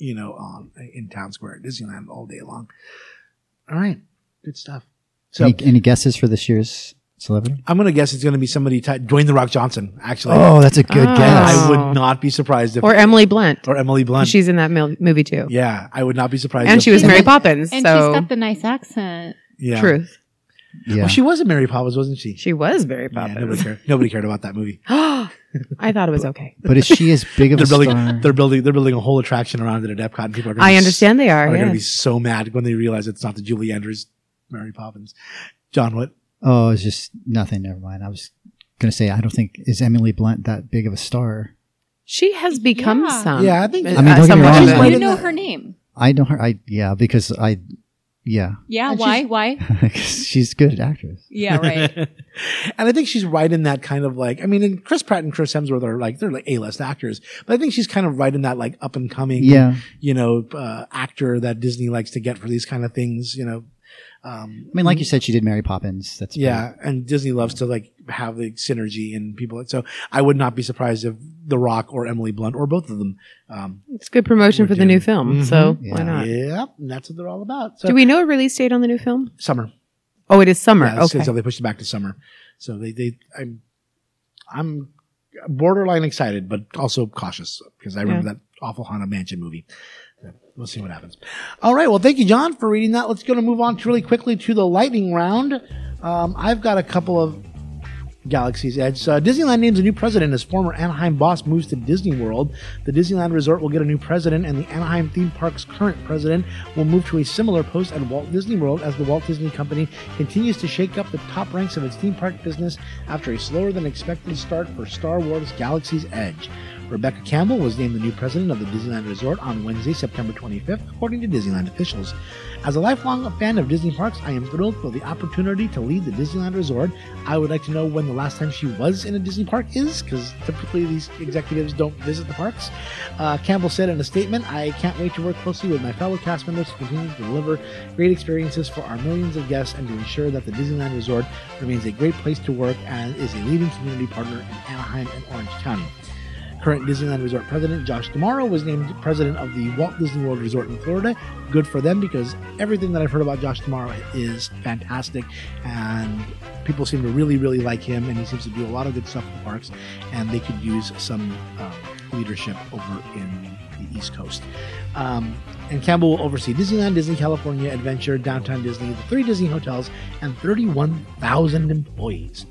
S1: in Town Square at Disneyland all day long. All right, good stuff. So,
S3: any guesses for this year's celebrity?
S1: I'm going to guess it's going to be somebody Dwayne The Rock Johnson, actually.
S3: Oh, that's a good guess.
S1: I would not be surprised if...
S2: Or Emily Blunt.
S1: She's
S2: in that movie too.
S1: Yeah, I would not be surprised.
S2: And she was Mary Poppins.
S4: And she's got the nice accent.
S1: Yeah.
S2: Truth.
S3: Yeah.
S1: Well, she was in Mary Poppins, wasn't she?
S2: She was Mary Poppins.
S1: Yeah, nobody cared about that movie.
S2: I thought it was okay.
S3: But is she as big of a star?
S1: They're building a whole attraction around it at Epcot, and people are
S2: I understand they are.
S1: They're going to be so mad when they realize it's not the Julie Andrews Mary Poppins. John, what?
S3: Oh, it's just nothing. Never mind. I was going to say, I don't think, is Emily Blunt that big of a star?
S2: She has become some.
S1: Yeah, I think.
S3: I mean, don't get me wrong.
S4: You know her name.
S3: I know her. because
S4: Yeah,
S1: and
S4: why?
S3: She's a good actress.
S4: Yeah, right.
S1: And I think she's right in that kind of like, I mean, and Chris Pratt and Chris Hemsworth are like, they're like A-list actors, but I think she's kind of right in that like up and coming, actor that Disney likes to get for these kind of things,
S3: I mean, like you said, she did Mary Poppins. That's
S1: and Disney loves to like have the synergy and people. So I would not be surprised if The Rock or Emily Blunt or both of them.
S2: It's good promotion for the new film, so why not?
S1: Yeah, that's what they're all about. So,
S2: do we know a release date on the new film?
S1: Summer.
S2: Oh, it is summer.
S1: Yeah,
S2: okay,
S1: so they pushed it back to summer. So I'm borderline excited, but also cautious because I remember that awful Haunted Mansion movie. We'll see what happens. All right. Well, thank you, John, for reading that. Let's go to move on really quickly to the lightning round. I've got a couple of Galaxy's Edge. Disneyland names a new president as former Anaheim boss moves to Disney World. The Disneyland Resort will get a new president, and the Anaheim theme park's current president will move to a similar post at Walt Disney World as the Walt Disney Company continues to shake up the top ranks of its theme park business after a slower than expected start for Star Wars Galaxy's Edge. Rebecca Campbell was named the new president of the Disneyland Resort on Wednesday, September 25th, according to Disneyland officials. As a lifelong fan of Disney parks, I am thrilled for the opportunity to lead the Disneyland Resort. I would like to know when the last time she was in a Disney park is, because typically these executives don't visit the parks. Campbell said in a statement, I can't wait to work closely with my fellow cast members to continue to deliver great experiences for our millions of guests and to ensure that the Disneyland Resort remains a great place to work and is a leading community partner in Anaheim and Orange County. Current Disneyland Resort President Josh D'Amaro was named president of the Walt Disney World Resort in Florida. Good for them, because everything that I've heard about Josh D'Amaro is fantastic, and people seem to really, really like him, and he seems to do a lot of good stuff in the parks, and they could use some leadership over in the East Coast. And Campbell will oversee Disneyland, Disney California Adventure, Downtown Disney, the 3 Disney hotels, and 31,000 employees.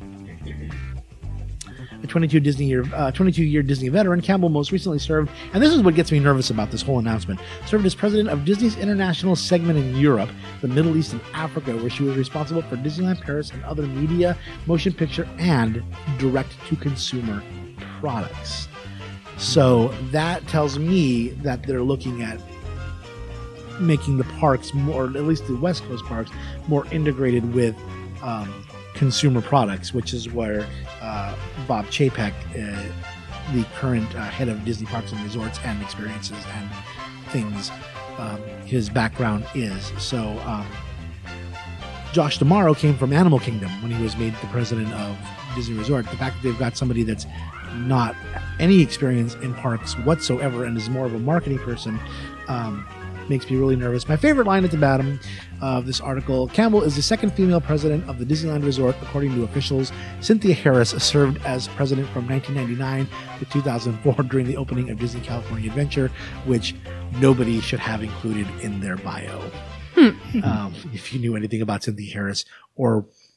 S1: A 22-year Disney veteran, Campbell most recently served, and this is what gets me nervous about this whole announcement, served as president of Disney's international segment in Europe, the Middle East, and Africa, where she was responsible for Disneyland Paris and other media, motion picture, and direct-to-consumer products. So that tells me that they're looking at making the parks more, at least the West Coast parks, more integrated with consumer products, which is where Bob Chapek, the current head of Disney Parks and Resorts and Experiences and things, his background is. So Josh D'Amaro came from Animal Kingdom when he was made the president of Disney Resort. The fact that they've got somebody that's not any experience in parks whatsoever and is more of a marketing person makes me really nervous. My favorite line at the bottom of this article, Campbell is the second female president of the Disneyland Resort, according to officials. Cynthia Harris served as president from 1999 to 2004 during the opening of Disney California Adventure, which nobody should have included in their bio. If you knew anything about Cynthia Harris or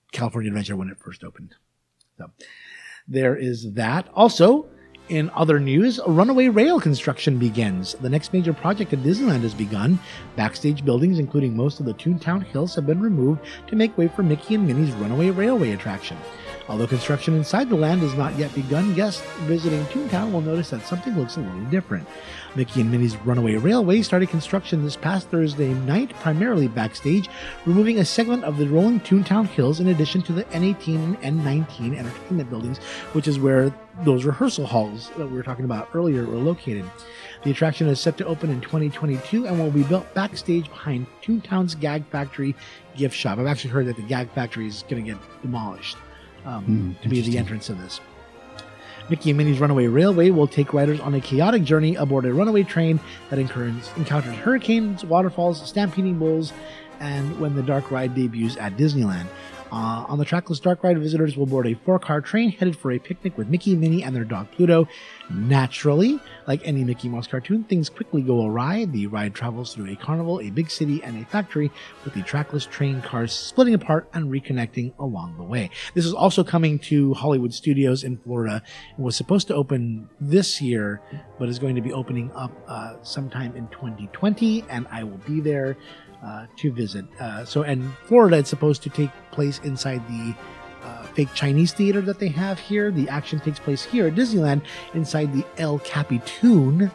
S1: California Adventure when it first opened. So there is that. Also, in other news, Runaway Rail construction begins. The next major project at Disneyland has begun. Backstage buildings, including most of the Toontown Hills, have been removed to make way for Mickey and Minnie's Runaway Railway attraction. Although construction inside the land has not yet begun, guests visiting Toontown will notice that something looks a little different. Mickey and Minnie's Runaway Railway started construction this past Thursday night, primarily backstage, removing a segment of the rolling Toontown Hills in addition to the N18 and N19 entertainment buildings, which is where those rehearsal halls that we were talking about earlier were located. The attraction is set to open in 2022 and will be built backstage behind Toontown's Gag Factory gift shop. I've actually heard that the Gag Factory is going to get demolished to be the entrance of this. Mickey and Minnie's Runaway Railway will take riders on a chaotic journey aboard a runaway train that encounters hurricanes, waterfalls, stampeding bulls, and when the dark ride debuts at Disneyland. On the trackless dark ride, visitors will board a 4-car train headed for a picnic with Mickey, Minnie, and their dog Pluto. Naturally, like any Mickey Mouse cartoon, things quickly go awry. The ride travels through a carnival, a big city, and a factory, with the trackless train cars splitting apart and reconnecting along the way. This is also coming to Hollywood Studios in Florida. It was supposed to open this year, but is going to be opening up sometime in 2020, and I will be there to visit. And Florida, it's supposed to take place inside the fake Chinese theater that they have here. The action takes place here at Disneyland inside the El Capitan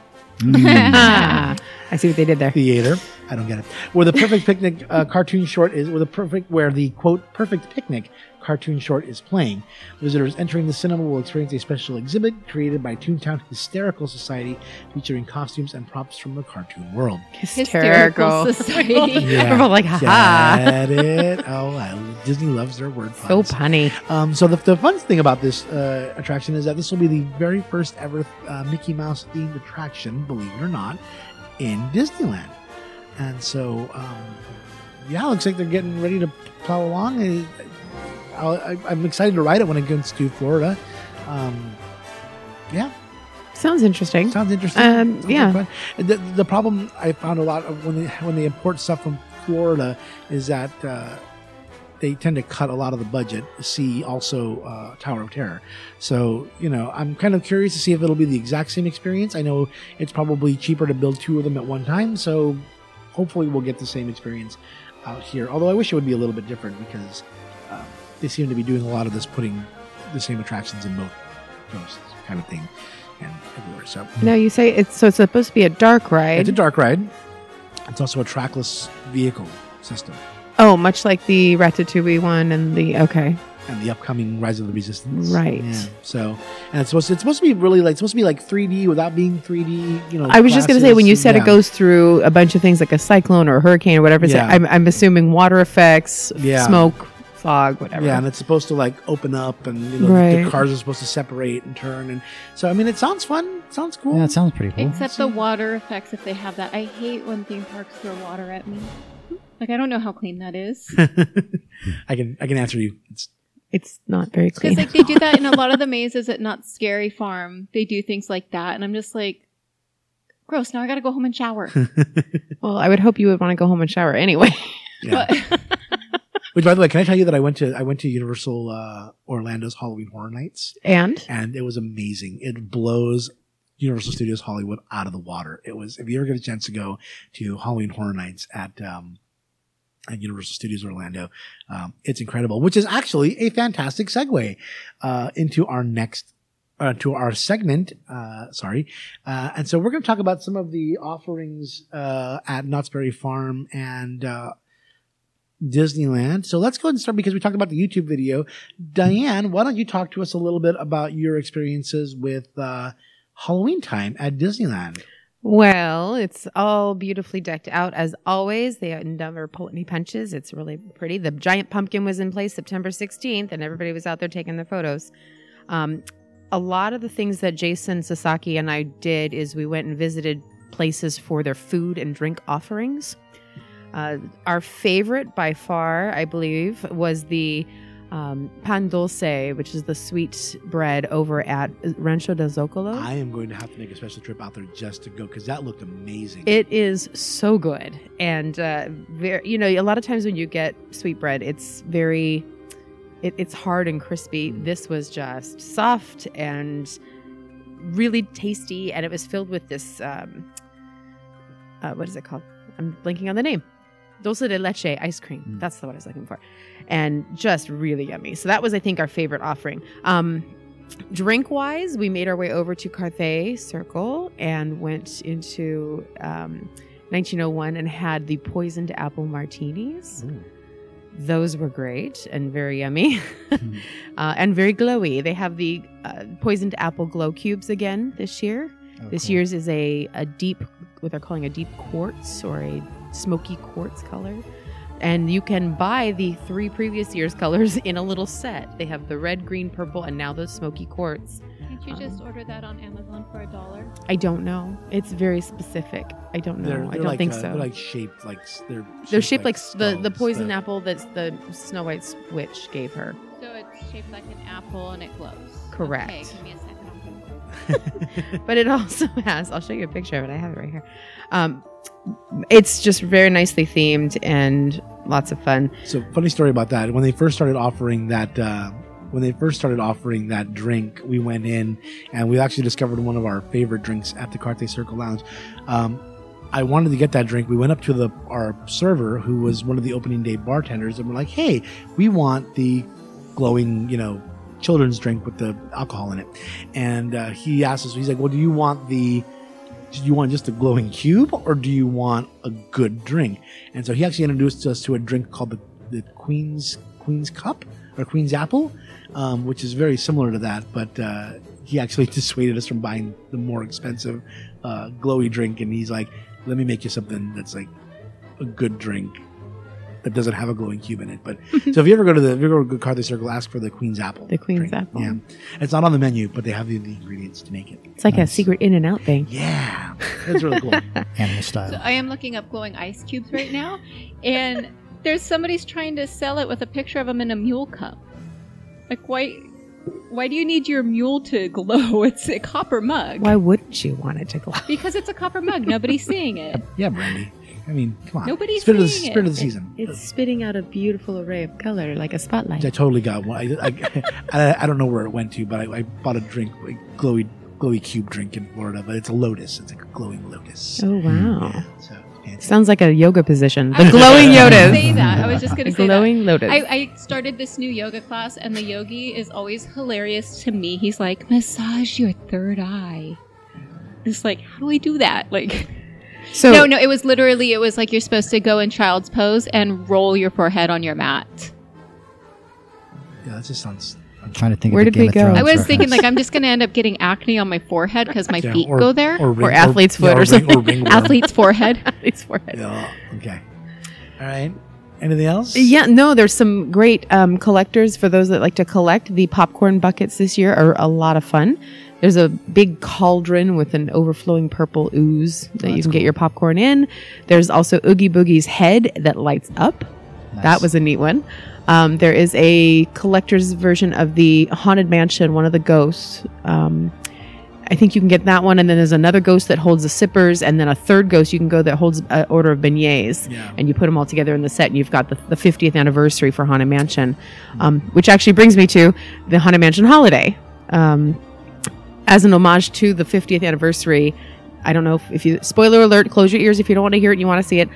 S2: I see what they did there.
S1: Theater. I don't get it. Where the perfect picnic cartoon short is, where the quote perfect picnic cartoon short is playing. Visitors entering the cinema will experience a special exhibit created by Toontown Hysterical Society, featuring costumes and props from the cartoon world.
S2: Hysterical
S4: Society.
S2: Yeah. We're like, haha.
S1: Get it? Oh, Disney loves their word puns.
S2: So punny.
S1: So the fun thing about this attraction is that this will be the very first ever Mickey Mouse themed attraction, believe it or not, in Disneyland. And so, it looks like they're getting ready to plow along. I'm excited to ride it when it gets to Florida.
S2: Sounds interesting.
S1: Sounds like the problem I found a lot of when they import stuff from Florida is that they tend to cut a lot of the budget. See also Tower of Terror. So, I'm kind of curious to see if it'll be the exact same experience. I know it's probably cheaper to build 2 of them at one time, so hopefully we'll get the same experience out here. Although I wish it would be a little bit different because they seem to be doing a lot of this, putting the same attractions in both coasts kind of thing and everywhere. So
S2: now you say it's supposed to be a dark ride.
S1: It's a dark ride. It's also a trackless vehicle system.
S2: Oh, much like the Ratatouille one and the
S1: upcoming Rise of the Resistance.
S2: Right.
S1: Yeah. So, and it's supposed to be really like 3D without being 3D.
S2: I was just going to say when you said it goes through a bunch of things like a cyclone or a hurricane or whatever. Yeah. I'm assuming water effects, smoke, fog, whatever.
S1: Yeah, and it's supposed to like open up, and the cars are supposed to separate and turn, and so it sounds fun. It sounds cool.
S3: Yeah, it sounds pretty cool.
S4: Except the water effects, if they have that. I hate when theme parks throw water at me. Like I don't know how clean that is.
S1: I can answer you.
S2: It's not very clean.
S4: Because they do that in a lot of the mazes at Not Scary Farm. They do things like that, and I'm just like, gross. Now I got to go home and shower.
S2: Well, I would hope you would want to go home and shower anyway.
S1: Yeah. Which, by the way, can I tell you that I went to Universal Orlando's Halloween Horror Nights, and it was amazing. It blows Universal Studios Hollywood out of the water. It was, if you ever get a chance to go to Halloween Horror Nights at Universal Studios Orlando, it's incredible. Which is actually a fantastic segue into our next. To our segment, and so we're going to talk about some of the offerings at Knott's Berry Farm and Disneyland. So let's go ahead and start because we talked about the YouTube video. Diane, why don't you talk to us a little bit about your experiences with Halloween time at Disneyland?
S2: Well, it's all beautifully decked out as always. They never pull any punches. It's really pretty. The giant pumpkin was in place September 16th, and everybody was out there taking their photos. A lot of the things that Jason Sasaki and I did is we went and visited places for their food and drink offerings. Our favorite by far, I believe, was the pan dulce, which is the sweet bread over at Rancho del Zocalo.
S1: I am going to have to make a special trip out there just to go because that looked amazing.
S2: It is so good. And, a lot of times when you get sweet bread, it's very it's hard and crispy. This was just soft and really tasty, and it was filled with this what is it called? I'm blanking on the name. Dulce de leche ice cream. That's what I was looking for. And just really yummy. So that was, I think, our favorite offering. Drink-wise, we made our way over to Carthay Circle and went into 1901 and had the poisoned apple martinis. Those were great and very yummy and very glowy. They have the poisoned apple glow cubes again this year. This year's is a deep, what they're calling a deep quartz or a smoky quartz color. And you can buy the 3 previous year's colors in a little set. They have the red, green, purple, and now those smoky quartz.
S4: Can't you just order that on Amazon for $1?
S2: I don't know. It's very specific. I don't know. I don't
S1: like,
S2: think so.
S1: They're like shaped like
S2: they're shaped like the poison apple that's the Snow White's witch gave her.
S4: So it's shaped like an apple and it glows.
S2: Correct.
S4: Okay, give me a second.
S2: But it also has, I'll show you a picture of it. I have it right here. It's just very nicely themed and lots of fun.
S1: So funny story about that. When they first started offering that drink, we went in and we actually discovered one of our favorite drinks at the Carthay Circle Lounge. I wanted to get that drink. We went up to our server, who was one of the opening day bartenders, and we're like, "Hey, we want the glowing, children's drink with the alcohol in it." And he asked us, he's like, "Well, do you want just a glowing cube, or do you want a good drink?" And so he actually introduced us to a drink called the Queen's Cup or Queen's Apple, which is very similar to that, but he actually dissuaded us from buying the more expensive glowy drink, and he's like, "Let me make you something that's like a good drink that doesn't have a glowing cube in it." But so if you ever go to Carthay Circle, ask for the Queen's Apple.
S2: The Queen's
S1: drink.
S2: Apple.
S1: Yeah, it's not on the menu, but they have the ingredients to make it.
S2: It's like a secret In-N-Out thing.
S1: Yeah, it's really cool.
S3: Animal style.
S4: So I am looking up glowing ice cubes right now, and there's somebody's trying to sell it with a picture of them in a mule cup. Like, why do you need your mule to glow? It's a copper mug.
S2: Why wouldn't you want it to glow?
S4: Because it's a copper mug. Nobody's seeing it.
S1: Yeah, Brandy. I mean, come on.
S4: Nobody's
S1: Spirit of
S4: seeing
S1: the season.
S2: It's spitting out a beautiful array of color, like a spotlight.
S1: I totally got one. I don't know where it went to, but I bought a drink, like glowy cube drink in Florida, but it's a lotus. It's like a glowing lotus.
S2: Oh, wow.
S1: Yeah, so fancy.
S2: Sounds like a yoga position. The glowing lotus.
S4: Say that. I was just going to say
S2: glowing lotus.
S4: I started this new yoga class, and the yogi is always hilarious to me. He's like, "Massage your third eye." It's like, how do I do that? Like, no, it was like you're supposed to go in child's pose and roll your forehead on your mat.
S1: Yeah, that just sounds.
S3: I'm trying to think.
S2: Where
S3: of the
S2: did we
S3: Game
S2: go?
S3: of Thrones
S4: I was
S3: reference.
S4: thinking, like, I'm just going to end up getting acne on my forehead because my feet
S1: or,
S4: go there.
S2: Or athlete's foot or something.
S4: Athlete's forehead.
S2: Athlete's forehead.
S1: Yeah, okay. All right. Anything else?
S2: Yeah, no, there's some great collectors for those that like to collect. The popcorn buckets this year are a lot of fun. There's a big cauldron with an overflowing purple ooze that you can get your popcorn in. There's also Oogie Boogie's head that lights up.
S3: Nice.
S2: That was a neat one. There is a collector's version of the Haunted Mansion, one of the ghosts. I think you can get that one, and then there's another ghost that holds the sippers, and then a third ghost you can go that holds an order of beignets, and you put them all together in the set, and you've got the 50th anniversary for Haunted Mansion, which actually brings me to the Haunted Mansion holiday. As an homage to the 50th anniversary, I don't know if you, spoiler alert, close your ears if you don't want to hear it and you want to see it.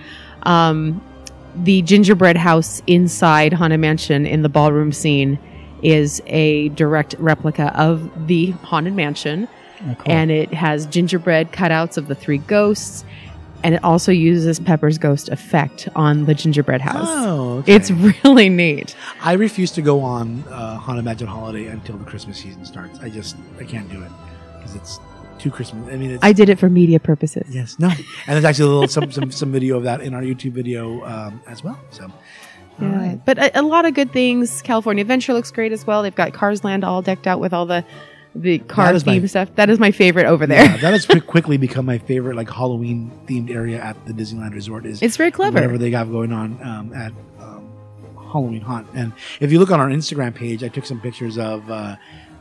S2: The gingerbread house inside Haunted Mansion in the ballroom scene is a direct replica of the Haunted Mansion.
S3: Oh, cool.
S2: And it has gingerbread cutouts of the 3 ghosts. And it also uses Pepper's ghost effect on the gingerbread house.
S1: Oh, okay.
S2: It's really neat.
S1: I refuse to go on Haunted Mansion Holiday until the Christmas season starts. I can't do it because it's too Christmas. I mean,
S2: I did it for media purposes.
S1: Yes, no, and there's actually a little some video of that in our YouTube video as well. So,
S2: Yeah.
S1: right.
S2: But a lot of good things. California Adventure looks great as well. They've got Cars Land all decked out with all the car theme stuff. That is my favorite over there.
S1: Yeah, that has quickly become my favorite, like Halloween themed area at the Disneyland Resort. It's
S2: very clever.
S1: Whatever they got going on at Halloween Haunt. And if you look on our Instagram page, I took some pictures of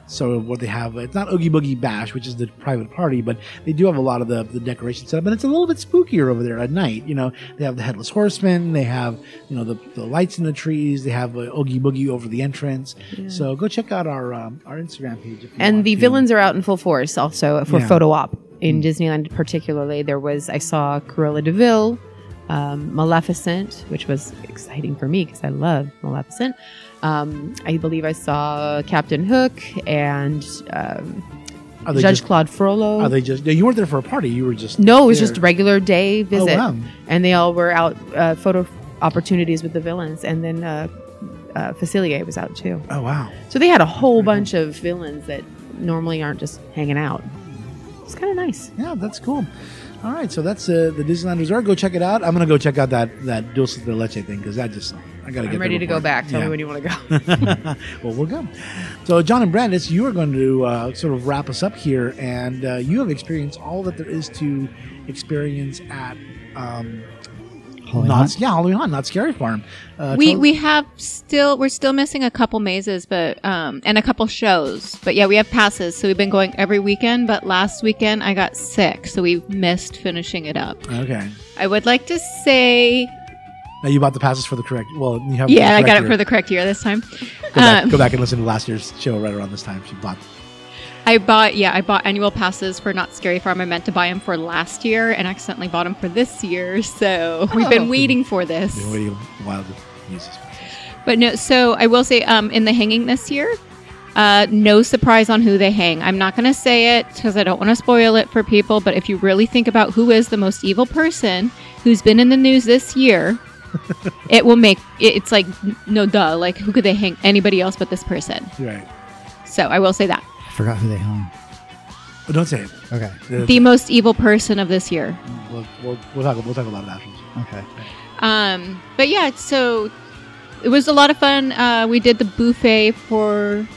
S1: So what they have, it's not Oogie Boogie Bash, which is the private party, but they do have a lot of the decoration set up, and it's a little bit spookier over there at night. You know, they have the Headless Horseman, they have, you know, the lights in the trees, they have Oogie Boogie over the entrance. Yeah. So go check out our Instagram page. If you
S2: and the villains are out in full force also for photo op. In
S1: Mm-hmm.
S2: Disneyland particularly, I saw Cruella de Vil, Maleficent, which was exciting for me because I love Maleficent. I believe I saw Captain Hook and Judge Claude Frollo.
S1: Are they just? You weren't there for a party. You were just.
S2: No, it was just a regular day visit.
S1: Oh, wow.
S2: And they all were out photo opportunities with the villains, and then Facilier was out too.
S1: Oh wow!
S2: So they had a whole bunch of villains that normally aren't just hanging out. It's kind of nice.
S1: Yeah, that's cool. All right, so that's the Disneyland Resort. Go check it out. I'm gonna go check out that Dulce de Leche thing because I gotta get.
S2: I'm ready to go back. Tell me when you want to go.
S1: Well, we'll go. So, John and Brandis, you are going to sort of wrap us up here, and you have experienced all that there is to experience at Halloween Haunt, Knott's Scary Farm.
S4: We're still missing a couple mazes, but and a couple shows. But yeah, we have passes, so we've been going every weekend. But last weekend I got sick, so we missed finishing it up.
S1: Okay.
S4: I would like to say.
S1: Now you bought the passes for the correct. Well, you have.
S4: Yeah, I got it for the correct year this time.
S1: Go back and listen to last year's show right around this time. She bought.
S4: I bought annual passes for Knott's Scary Farm. I meant to buy them for last year and accidentally bought them for this year. So we've been waiting for this.
S1: Been waiting a while to use this.
S4: But no, so I will say in the hanging this year, no surprise on who they hang. I'm not going to say it because I don't want to spoil it for people. But if you really think about who is the most evil person who's been in the news this year, it will make it's like, no duh. Like, who could they hang? Anybody else but this person.
S1: Right.
S4: So I will say that.
S3: Forgot who they hung.
S1: But don't say it.
S3: Okay.
S4: The most evil person of this year.
S1: We'll talk about it afterwards.
S3: Okay.
S4: But yeah, so it was a lot of fun. We did the buffet for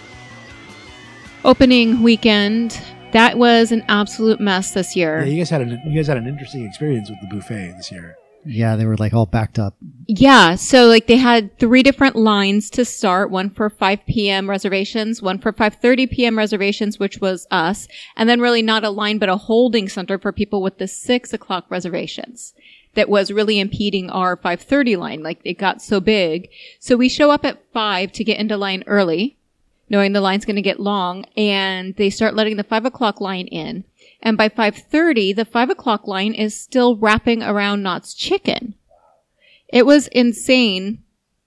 S4: opening weekend. That was an absolute mess this year.
S1: Yeah, you guys had an interesting experience with the buffet this year.
S3: Yeah, they were like all backed up.
S4: Yeah, so like they had 3 different lines to start, one for 5 p.m. reservations, one for 5:30 p.m. reservations, which was us, and then really not a line but a holding center for people with the 6 o'clock reservations. That was really impeding our 5:30 line. Like, it got so big. So we show up at 5 to get into line early, knowing the line's going to get long, and they start letting the 5 o'clock line in. And by 5:30, the 5 o'clock line is still wrapping around Knott's Chicken. It was insane.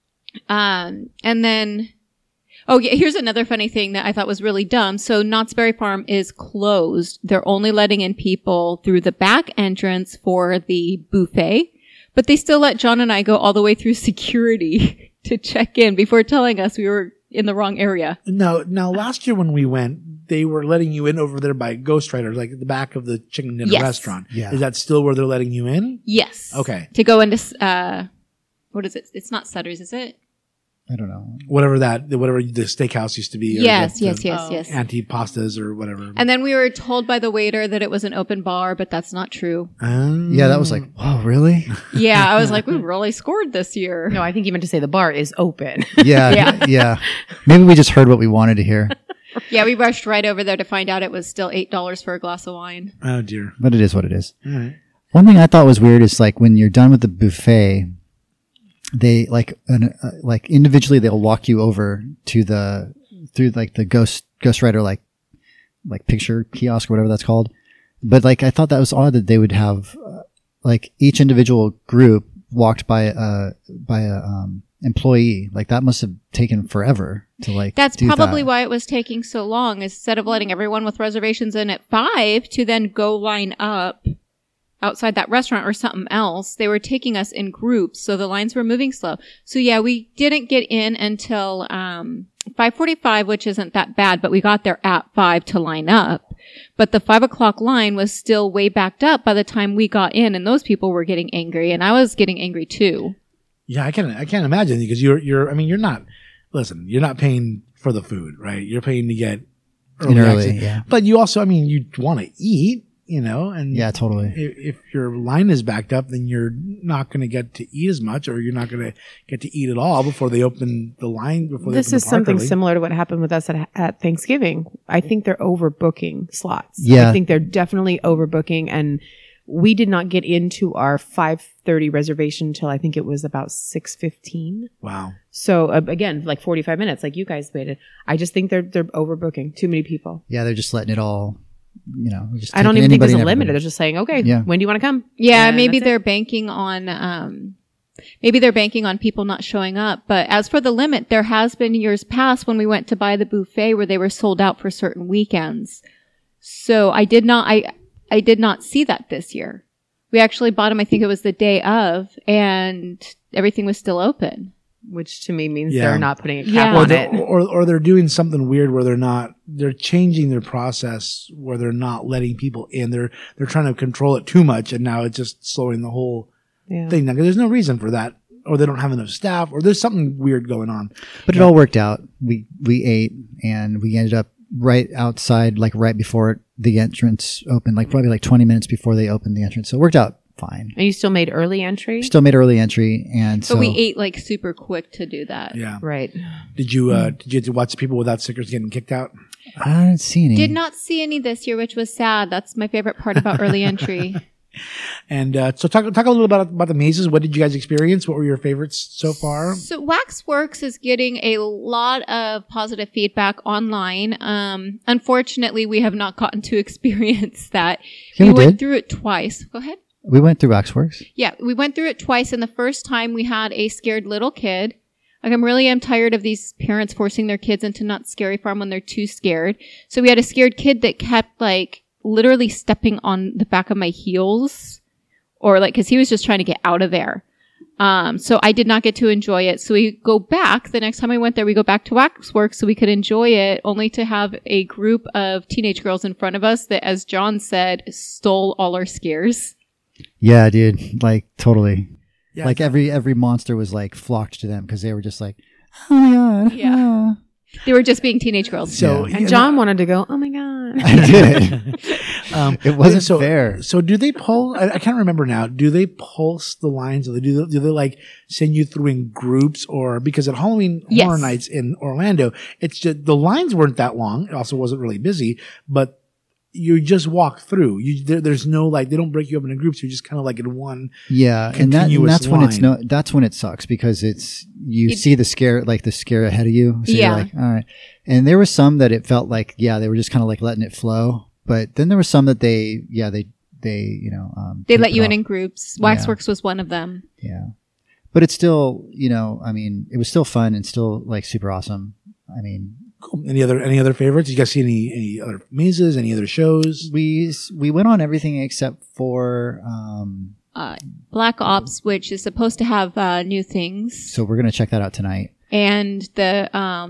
S4: And then, oh yeah, here's another funny thing that I thought was really dumb. So Knott's Berry Farm is closed. They're only letting in people through the back entrance for the buffet, but they still let John and I go all the way through security to check in before telling us we were in the wrong area.
S1: No, now last year when we went, they were letting you in over there by Ghost Rider, like at the back of the Chicken Dinner restaurant.
S3: Yeah.
S1: Is that still where they're letting you in?
S4: Yes.
S1: Okay.
S4: To go into, what is it? It's not Sutter's, is it?
S3: I don't know.
S1: Whatever the steakhouse used to be.
S4: Yes.
S1: Antipastas or whatever.
S4: And then we were told by the waiter that it was an open bar, but that's not true.
S3: Yeah, that was like, oh, really?
S4: Yeah, I was like, we really scored this year.
S2: No, I think you meant to say the bar is open.
S3: Yeah. Maybe we just heard what we wanted to hear.
S4: Yeah, we rushed right over there to find out it was still $8 for a glass of wine.
S1: Oh, dear.
S3: But it is what it is.
S1: All right.
S3: One thing I thought was weird is like when you're done with the buffet, they like individually they'll walk you over to through the Ghost Rider like picture kiosk or whatever that's called. But like I thought that was odd that they would have like each individual group walked by a employee. Like that must have taken forever to like.
S4: That's probably why it was taking so long. Instead of letting everyone with reservations in at 5 to then go line up outside that restaurant or something else, they were taking us in groups, so the lines were moving slow. So yeah, we didn't get in until 5:45, which isn't that bad, but we got there at 5 to line up. But the 5 o'clock line was still way backed up by the time we got in, and those people were getting angry, and I was getting angry too. Yeah,
S1: I can't imagine, because you're not paying for the food, right? You're paying to get early,
S3: yeah.
S1: But you also, you want to eat. and
S3: Yeah, totally.
S1: If your line is backed up, then you're not going to get to eat as much, or you're not going to get to eat at all before they open the line.
S2: This is something similar to what happened with us at Thanksgiving. I think they're overbooking slots.
S3: Yeah.
S2: I think they're definitely overbooking, and we did not get into our 5:30 reservation until I think it was about 6:15.
S1: Wow.
S2: So again, like 45 minutes, like you guys waited. I just think they're overbooking. Too many people.
S3: Yeah, they're just letting it all, just
S2: I don't
S3: taking
S2: even think there's a
S3: anybody and
S2: limit.
S3: everybody.
S2: They're just saying, okay,
S3: Yeah.
S2: when do you want to come?
S4: Yeah,
S2: And
S4: maybe
S2: that's it.
S4: they're banking on people not showing up. But as for the limit, there has been years past when we went to buy the buffet where they were sold out for certain weekends. So I did not see that this year. We actually bought them, I think it was the day of, and everything was still open.
S2: Which to me means
S1: Yeah.
S2: they're not putting a cap
S4: Yeah.
S2: on it.
S1: Or they're doing something weird where they're changing their process where they're not letting people in. They're trying to control it too much, and now it's just slowing the whole
S2: Yeah.
S1: thing down. There's no reason for that, or they don't have enough staff, or there's something weird going on.
S3: But it all worked out. We ate, and we ended up right outside, like right before the entrance opened, like probably like 20 minutes before they opened the entrance. So it worked out fine.
S2: And you still made early entry?
S3: Still made early entry, and so
S4: But we ate like super quick to do that.
S1: Yeah.
S2: Right.
S1: Did you get to watch people without stickers getting kicked out?
S3: I didn't see any.
S4: Did not see any this year, which was sad. That's my favorite part about early entry.
S1: And so talk a little about the mazes. What did you guys experience? What were your favorites so far?
S4: So Waxworks is getting a lot of positive feedback online. Unfortunately, we have not gotten to experience that.
S3: Yeah, we
S4: went
S3: did.
S4: through it twice. Go ahead.
S3: We went through Waxworks.
S4: Yeah, we went through it twice, and the first time we had a scared little kid. Like, I'm tired of these parents forcing their kids into not scary farm when they're too scared. So we had a scared kid that kept like literally stepping on the back of my heels, or like, cause he was just trying to get out of there. So I did not get to enjoy it. So we go back the next time I went there, we go back to Waxworks so we could enjoy it, only to have a group of teenage girls in front of us that, as John said, stole all our scares.
S3: Yeah, dude. Like totally.
S1: Yeah,
S3: Like every monster was like flocked to them because they were just like, oh my god.
S4: Yeah.
S3: ah."
S4: They were just being teenage girls.
S1: So
S2: And John wanted to go, oh my God.
S3: I did. It wasn't
S1: so
S3: fair.
S1: So do they pull? I can't remember now. Do they pulse the lines, or do they like send you through in groups, or because at Halloween
S4: Yes.
S1: Horror Nights in Orlando, it's just the lines weren't that long. It also wasn't really busy, but you just walk through. There's no like they don't break you up into groups. You're just kind of like in one.
S3: Yeah, and
S1: continuous
S3: that's when it's
S1: line.
S3: that's when it sucks because you see the scare ahead of you. So
S4: Yeah.
S3: you're like, all right. And there were some that it felt like they were just kind of like letting it flow. But then there were some that they
S4: They
S3: tapered
S4: let you
S3: off.
S4: in groups. Waxworks was one of them.
S3: Yeah. But it's still, I mean, it was still fun and still like super awesome. I mean,
S1: Cool. Any other favorites? You guys see any other mazes? Any other shows?
S3: we went on everything except for
S4: Black Ops, which is supposed to have new things,
S3: so we're going to check that out tonight.
S4: and the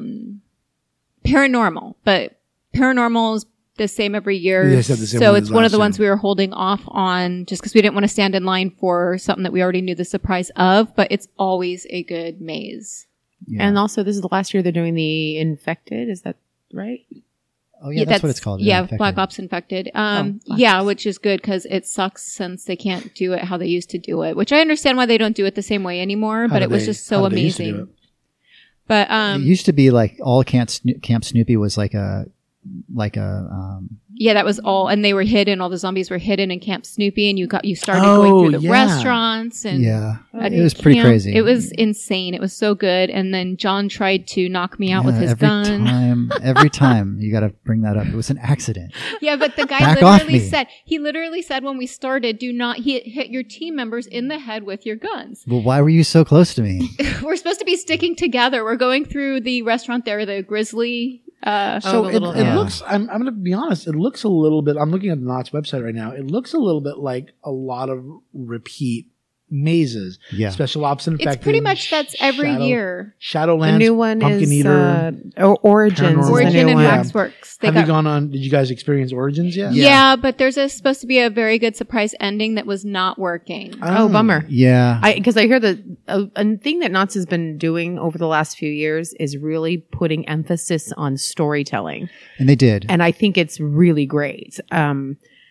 S4: Paranormal. But Paranormal is the same every year.
S1: Yeah, it's the same
S4: So
S1: one
S4: it's
S1: as
S4: one of
S1: last
S4: the
S1: year.
S4: ones we were holding off on just because we didn't want to stand in line for something that we already knew the surprise of. But it's always a good maze.
S3: Yeah.
S2: And also, this is the last year they're doing the Infected. Is that right?
S3: Oh yeah, that's what it's called.
S4: Yeah,
S3: Infected.
S4: Black Ops Infected.
S2: Black
S4: Yeah,
S2: Ops.
S4: which is good because it sucks since they can't do it how they used to do it. Which I understand why they don't do it the same way anymore,
S1: How
S4: but
S1: do
S4: it was
S1: they-
S4: just so
S1: how do they used to do
S4: amazing.
S1: it?
S4: But
S3: It used to be like all Camp Snoopy was like a
S4: yeah, that was all, and they were hidden. All the zombies were hidden in Camp Snoopy, and you started
S1: Oh,
S4: going through the
S1: yeah.
S4: restaurants and
S3: yeah.
S4: at
S3: It was pretty
S4: camp.
S3: crazy.
S4: It was insane. It was so good. And then John tried to knock me out with his gun.
S3: Every time you got to bring that up. It was an accident.
S4: Yeah, but the guy
S3: Back off
S4: literally said when we started, do not hit your team members in the head with your guns.
S3: Well, why were you so close to me?
S4: We're supposed to be sticking together. We're going through the restaurant there, the Grizzly.
S1: So
S2: the
S1: it
S2: little-
S3: yeah.
S1: looks. I'm going to be honest. It looks a little bit. I'm looking at the Knott's website right now. It looks a little bit like a lot of repeat mazes.
S3: Yeah.
S1: Special Ops Infected.
S4: It's pretty much that's every year.
S1: Shadowlands.
S2: The new one
S1: Pumpkin
S2: is
S1: Eater.
S2: Origins. is
S1: Paranormal.
S2: the
S4: Origin
S2: new
S4: and
S2: one.
S4: Waxworks. They
S1: Have you
S4: got
S1: gone on? Did you guys experience Origins yet?
S4: yeah, but there's supposed to be a very good surprise ending that was not working.
S2: Oh, bummer.
S3: Yeah.
S2: Because I hear that a thing that Knott's has been doing over the last few years is really putting emphasis on storytelling.
S3: And they did.
S2: And I think it's really great.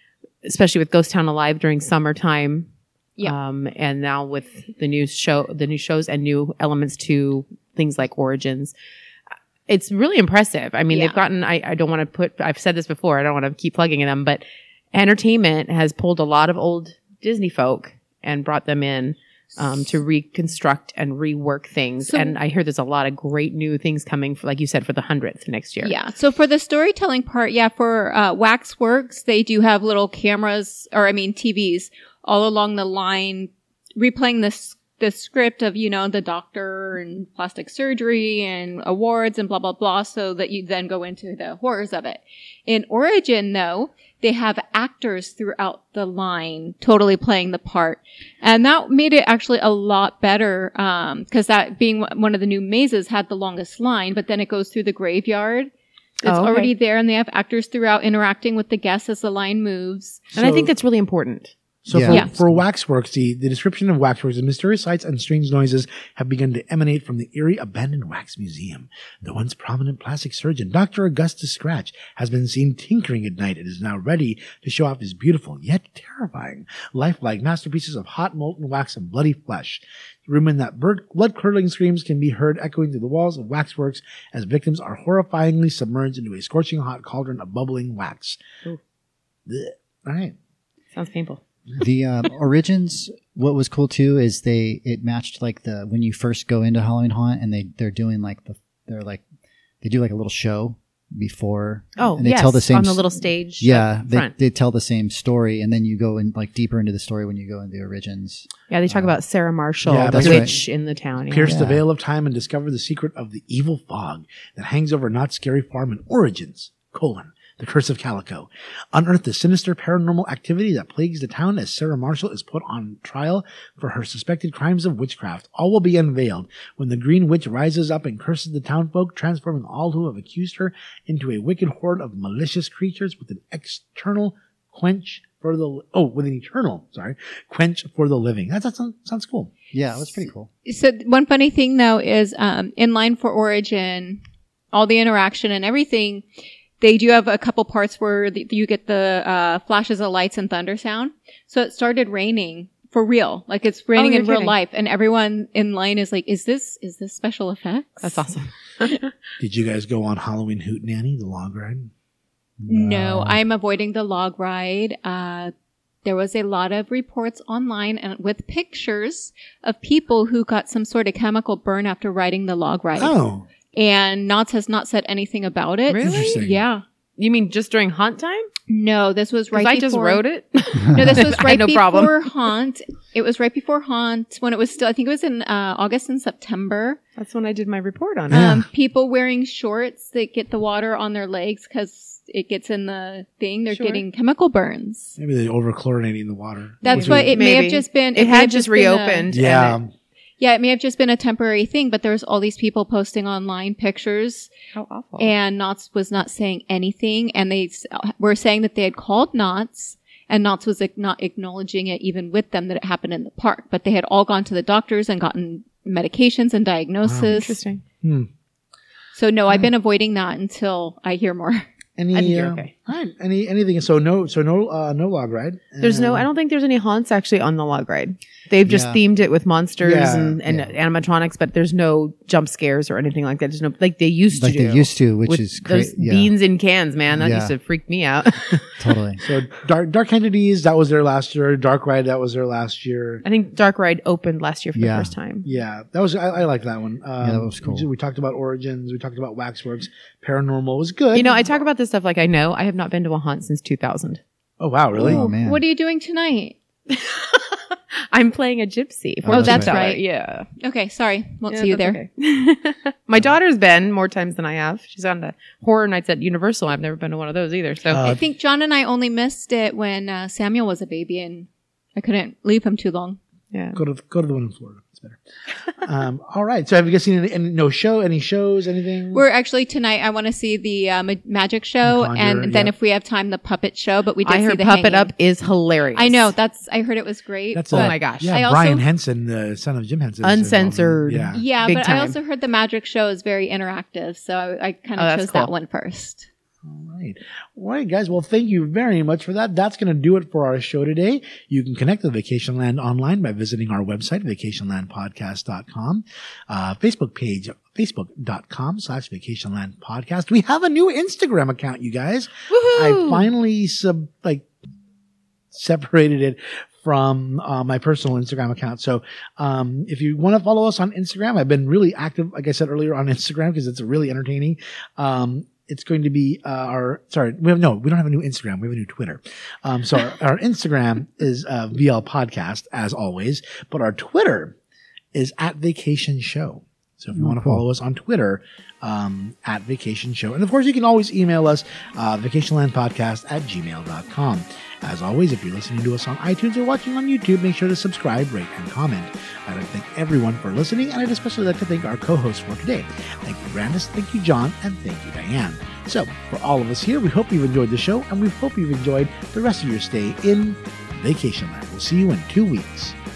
S2: especially with Ghost Town Alive during summertime.
S4: Yeah.
S2: And now with the new shows and new elements to things like Origins. It's really impressive. I mean, they've gotten, I don't want to I've said this before, I don't want to keep plugging them, but Entertainment has pulled a lot of old Disney folk and brought them in to reconstruct and rework things. So, and I hear there's a lot of great new things coming, for, like you said, for the 100th next year.
S4: Yeah. So for the storytelling part, for Waxworks, they do have little cameras, TVs all along the line, replaying the script of, the doctor and plastic surgery and awards and blah, blah, blah, so that you then go into the horrors of it. In Origin, though, they have actors throughout the line totally playing the part. And that made it actually a lot better, because that being one of the new mazes had the longest line, but then it goes through the graveyard. It's already there, and they have actors throughout interacting with the guests as the line moves.
S2: And I think that's really important.
S1: So for Waxworks, the description of Waxworks, the mysterious sights and strange noises have begun to emanate from the eerie abandoned wax museum. The once prominent plastic surgeon, Dr. Augustus Scratch, has been seen tinkering at night and is now ready to show off his beautiful yet terrifying lifelike masterpieces of hot molten wax and bloody flesh. Rumouring that blood-curdling screams can be heard echoing through the walls of Waxworks as victims are horrifyingly submerged into a scorching hot cauldron of bubbling wax. All right.
S2: Sounds painful.
S3: The Origins, what was cool too is it matched like when you first go into Halloween Haunt, and they're doing they do like a little show before.
S2: Oh,
S3: and they tell the same
S2: on the little stage.
S3: Yeah, they tell the same story, and then you go in like deeper into the story when you go into the Origins.
S2: Yeah, they talk about Sarah Marshall, the witch in the town.
S1: Pierce the veil of time and discover the secret of the evil fog that hangs over Knott's Scary Farm in Origins: The Curse of Calico. Unearth the sinister paranormal activity that plagues the town as Sarah Marshall is put on trial for her suspected crimes of witchcraft. All will be unveiled when the Green Witch rises up and curses the townfolk, transforming all who have accused her into a wicked horde of malicious creatures with an eternal quench for the living. That sounds cool.
S3: Yeah, that's pretty cool.
S4: So one funny thing though is in line for Origin, all the interaction and everything. They do have a couple parts where you get the flashes of lights and thunder sound. So it started raining for real. Like it's raining in real life. And everyone in line is like, is this special effects?
S2: That's awesome.
S1: Did you guys go on Halloween Hootenanny, the log ride?
S4: No, I'm avoiding the log ride. There was a lot of reports online and with pictures of people who got some sort of chemical burn after riding the log ride.
S1: Oh.
S4: And Knott's has not said anything about it.
S2: Really?
S1: Interesting.
S4: Yeah.
S2: You mean just during Haunt time?
S4: No, this was right before.
S2: I just wrote it.
S4: No, this was right before
S2: problem.
S4: Haunt. It was right before Haunt when it was still, I think it was in August and September.
S2: That's when I did my report on it.
S4: People wearing shorts that get the water on their legs because it gets in the thing. They're getting chemical burns.
S1: Maybe they're over-chlorinating the water.
S4: That's why it may have just been.
S2: It had just reopened.
S4: Yeah, it may have just been a temporary thing, but there was all these people posting online pictures.
S2: How awful.
S4: And Knott's was not saying anything. And they were saying that they had called Knott's, and Knott's was not acknowledging it even with them that it happened in the park. But they had all gone to the doctors and gotten medications and diagnosis.
S2: Wow. Interesting.
S4: So no, I've been avoiding that until I hear more.
S1: Okay. All right. Anything? So no log ride.
S2: There's no. I don't think there's any haunts actually on the log ride. They've just themed it with monsters and animatronics, but there's no jump scares or anything like that. There's no like they used to,
S3: which is
S2: those beans in cans, man. That used to freak me out.
S3: Totally.
S1: So Dark Entities, that was there last year. Dark Ride, that was there last year.
S2: I think Dark Ride opened last year for the first time.
S1: Yeah, that was. I like that one.
S3: That was cool.
S1: We talked about Origins. We talked about Waxworks. Paranormal was good.
S2: You know, I talk about this stuff like I know. I have not been to a haunt since 2000.
S1: Oh wow, really?
S3: Oh man.
S4: What are you doing tonight?
S2: I'm playing a gypsy.
S4: That's right.
S2: Yeah.
S4: Okay, sorry. Won't see you there.
S2: Okay. My daughter's been more times than I have. She's on the horror nights at Universal. I've never been to one of those either. So
S4: I think John and I only missed it when Samuel was a baby and I couldn't leave him too long.
S2: Yeah.
S1: Go to the one in Florida. It's better. All right. So have you guys seen any shows, anything?
S4: We're actually tonight. I want to see the magic show, and then if we have time, the puppet show. But we did see the
S2: Puppet
S4: hanging.
S2: Up is hilarious.
S4: I know. I heard it was great.
S1: That's
S2: oh my gosh.
S1: Yeah, Brian Henson, the son of Jim Henson,
S2: uncensored.
S4: Yeah,
S2: Big
S4: but
S2: time.
S4: I also heard the magic show is very interactive, so I kind of chose that one first.
S1: All right, guys. Well, thank you very much for that. That's going to do it for our show today. You can connect with Vacationland online by visiting our website, vacationlandpodcast.com, Facebook page, facebook.com/vacationlandpodcast. We have a new Instagram account, you guys.
S2: Woohoo!
S1: I finally separated it from my personal Instagram account. So if you want to follow us on Instagram, I've been really active, like I said earlier, on Instagram because it's really entertaining. It's going to be we don't have a new Instagram. We have a new Twitter. So our Instagram is VL Podcast, as always, but our Twitter is @Vacation Show. So if you want to follow us on Twitter, @Vacation Show. And of course, you can always email us, vacationlandpodcast@gmail.com. As always, if you're listening to us on iTunes or watching on YouTube, make sure to subscribe, rate, and comment. I'd like to thank everyone for listening, and I'd especially like to thank our co-hosts for today. Thank you, Brandis, thank you, John, and thank you, Diane. So, for all of us here, we hope you've enjoyed the show, and we hope you've enjoyed the rest of your stay in Vacationland. We'll see you in 2 weeks.